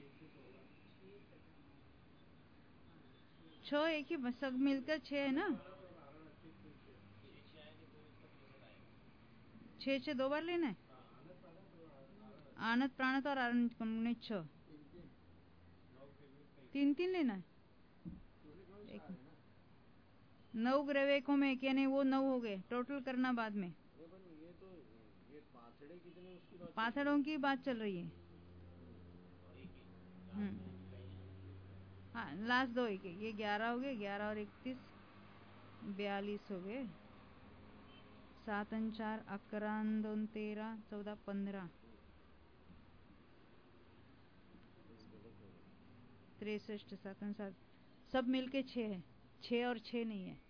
छह, एक ही सब मिलकर छह है ना। छह छह दो बार लेना है। आनत प्राणत और आरण ने छह, तीन तीन लेना है। नौ ग्रैवकों में एक, यानी वो नौ हो गए, टोटल करना बाद में। पाथड़ों की बात चल रही है। हम्म हाँ, लास्ट दो एक, ये ग्यारह हो गए, ग्यारह और इकतीस बयालीस हो गए। सात चार अकरा दोन तेरह, चौदह पंद्रह, तिरसठ, सात सात सब मिलके छः है। छः और छः नहीं है,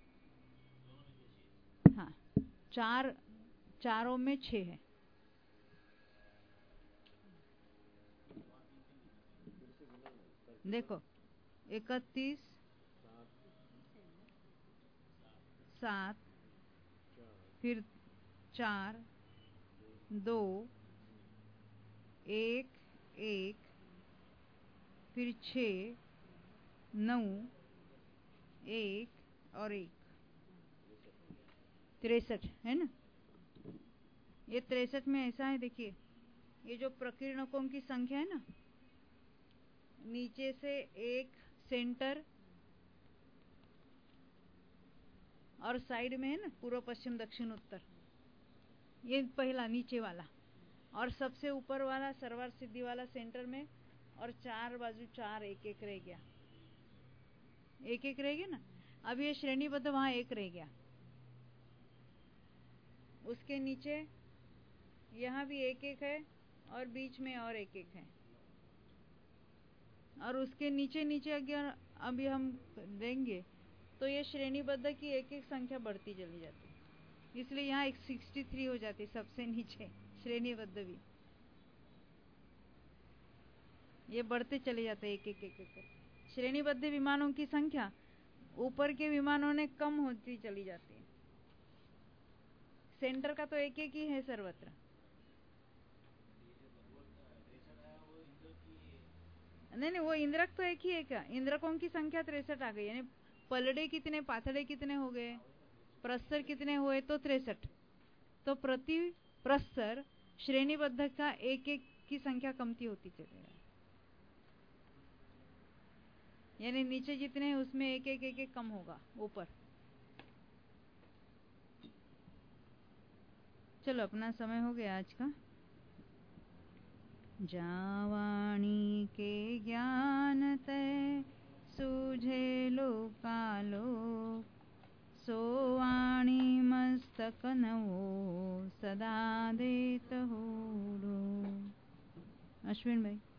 हाँ चार, चारों में छः है। देखो इकतीस, सात, फिर चार, दो, एक एक, फिर छः, नौ, एक और एक, तिरसठ है ना। ये तिरसठ में ऐसा है, देखिए ये जो प्रकीर्णकों की संख्या है ना, नीचे से एक सेंटर और साइड में है ना, पूर्व पश्चिम दक्षिण उत्तर, ये पहला नीचे वाला, और सबसे ऊपर वाला सर्वार सिद्धि वाला सेंटर में, और चार बाजू चार एक एक रह गया, एक एक रह गया ना। अब ये श्रेणीबद्ध वहां एक रह गया, उसके नीचे यहाँ भी एक एक है और बीच में और एक एक है, और उसके नीचे नीचे अगर अभी हम देंगे तो ये श्रेणीबद्ध की एक एक संख्या बढ़ती चली जाती, इसलिए यहाँ एक सिक्सटी थ्री हो जाती सबसे नीचे श्रेणीबद्ध भी, ये बढ़ते चले जाते एक एक एक एक। श्रेणीबद्ध विमानों की संख्या ऊपर के विमानों ने कम होती चली जाती है। सेंटर का तो एक एक ही है सर्वत्र। नहीं नहीं, वो इंद्रक तो एक ही है क्या? इंद्रकों की संख्या तिरसठ आ गई, यानी पलड़े कितने, पाथड़े कितने हो गए, प्रस्तर कितने हुए, तो तिरसठ। तो प्रति प्रस्तर श्रेणीबद्ध का एक एक की संख्या कमती होती चली जाए, यानी नीचे जितने हैं उसमें एक एक एक एक कम होगा ऊपर। चलो अपना समय हो गया आज का। जावाणी के ज्ञान तय सूझे लोकालोक, सोवाणी मस्तक नवो सदा देत हो। अश्विन भाई।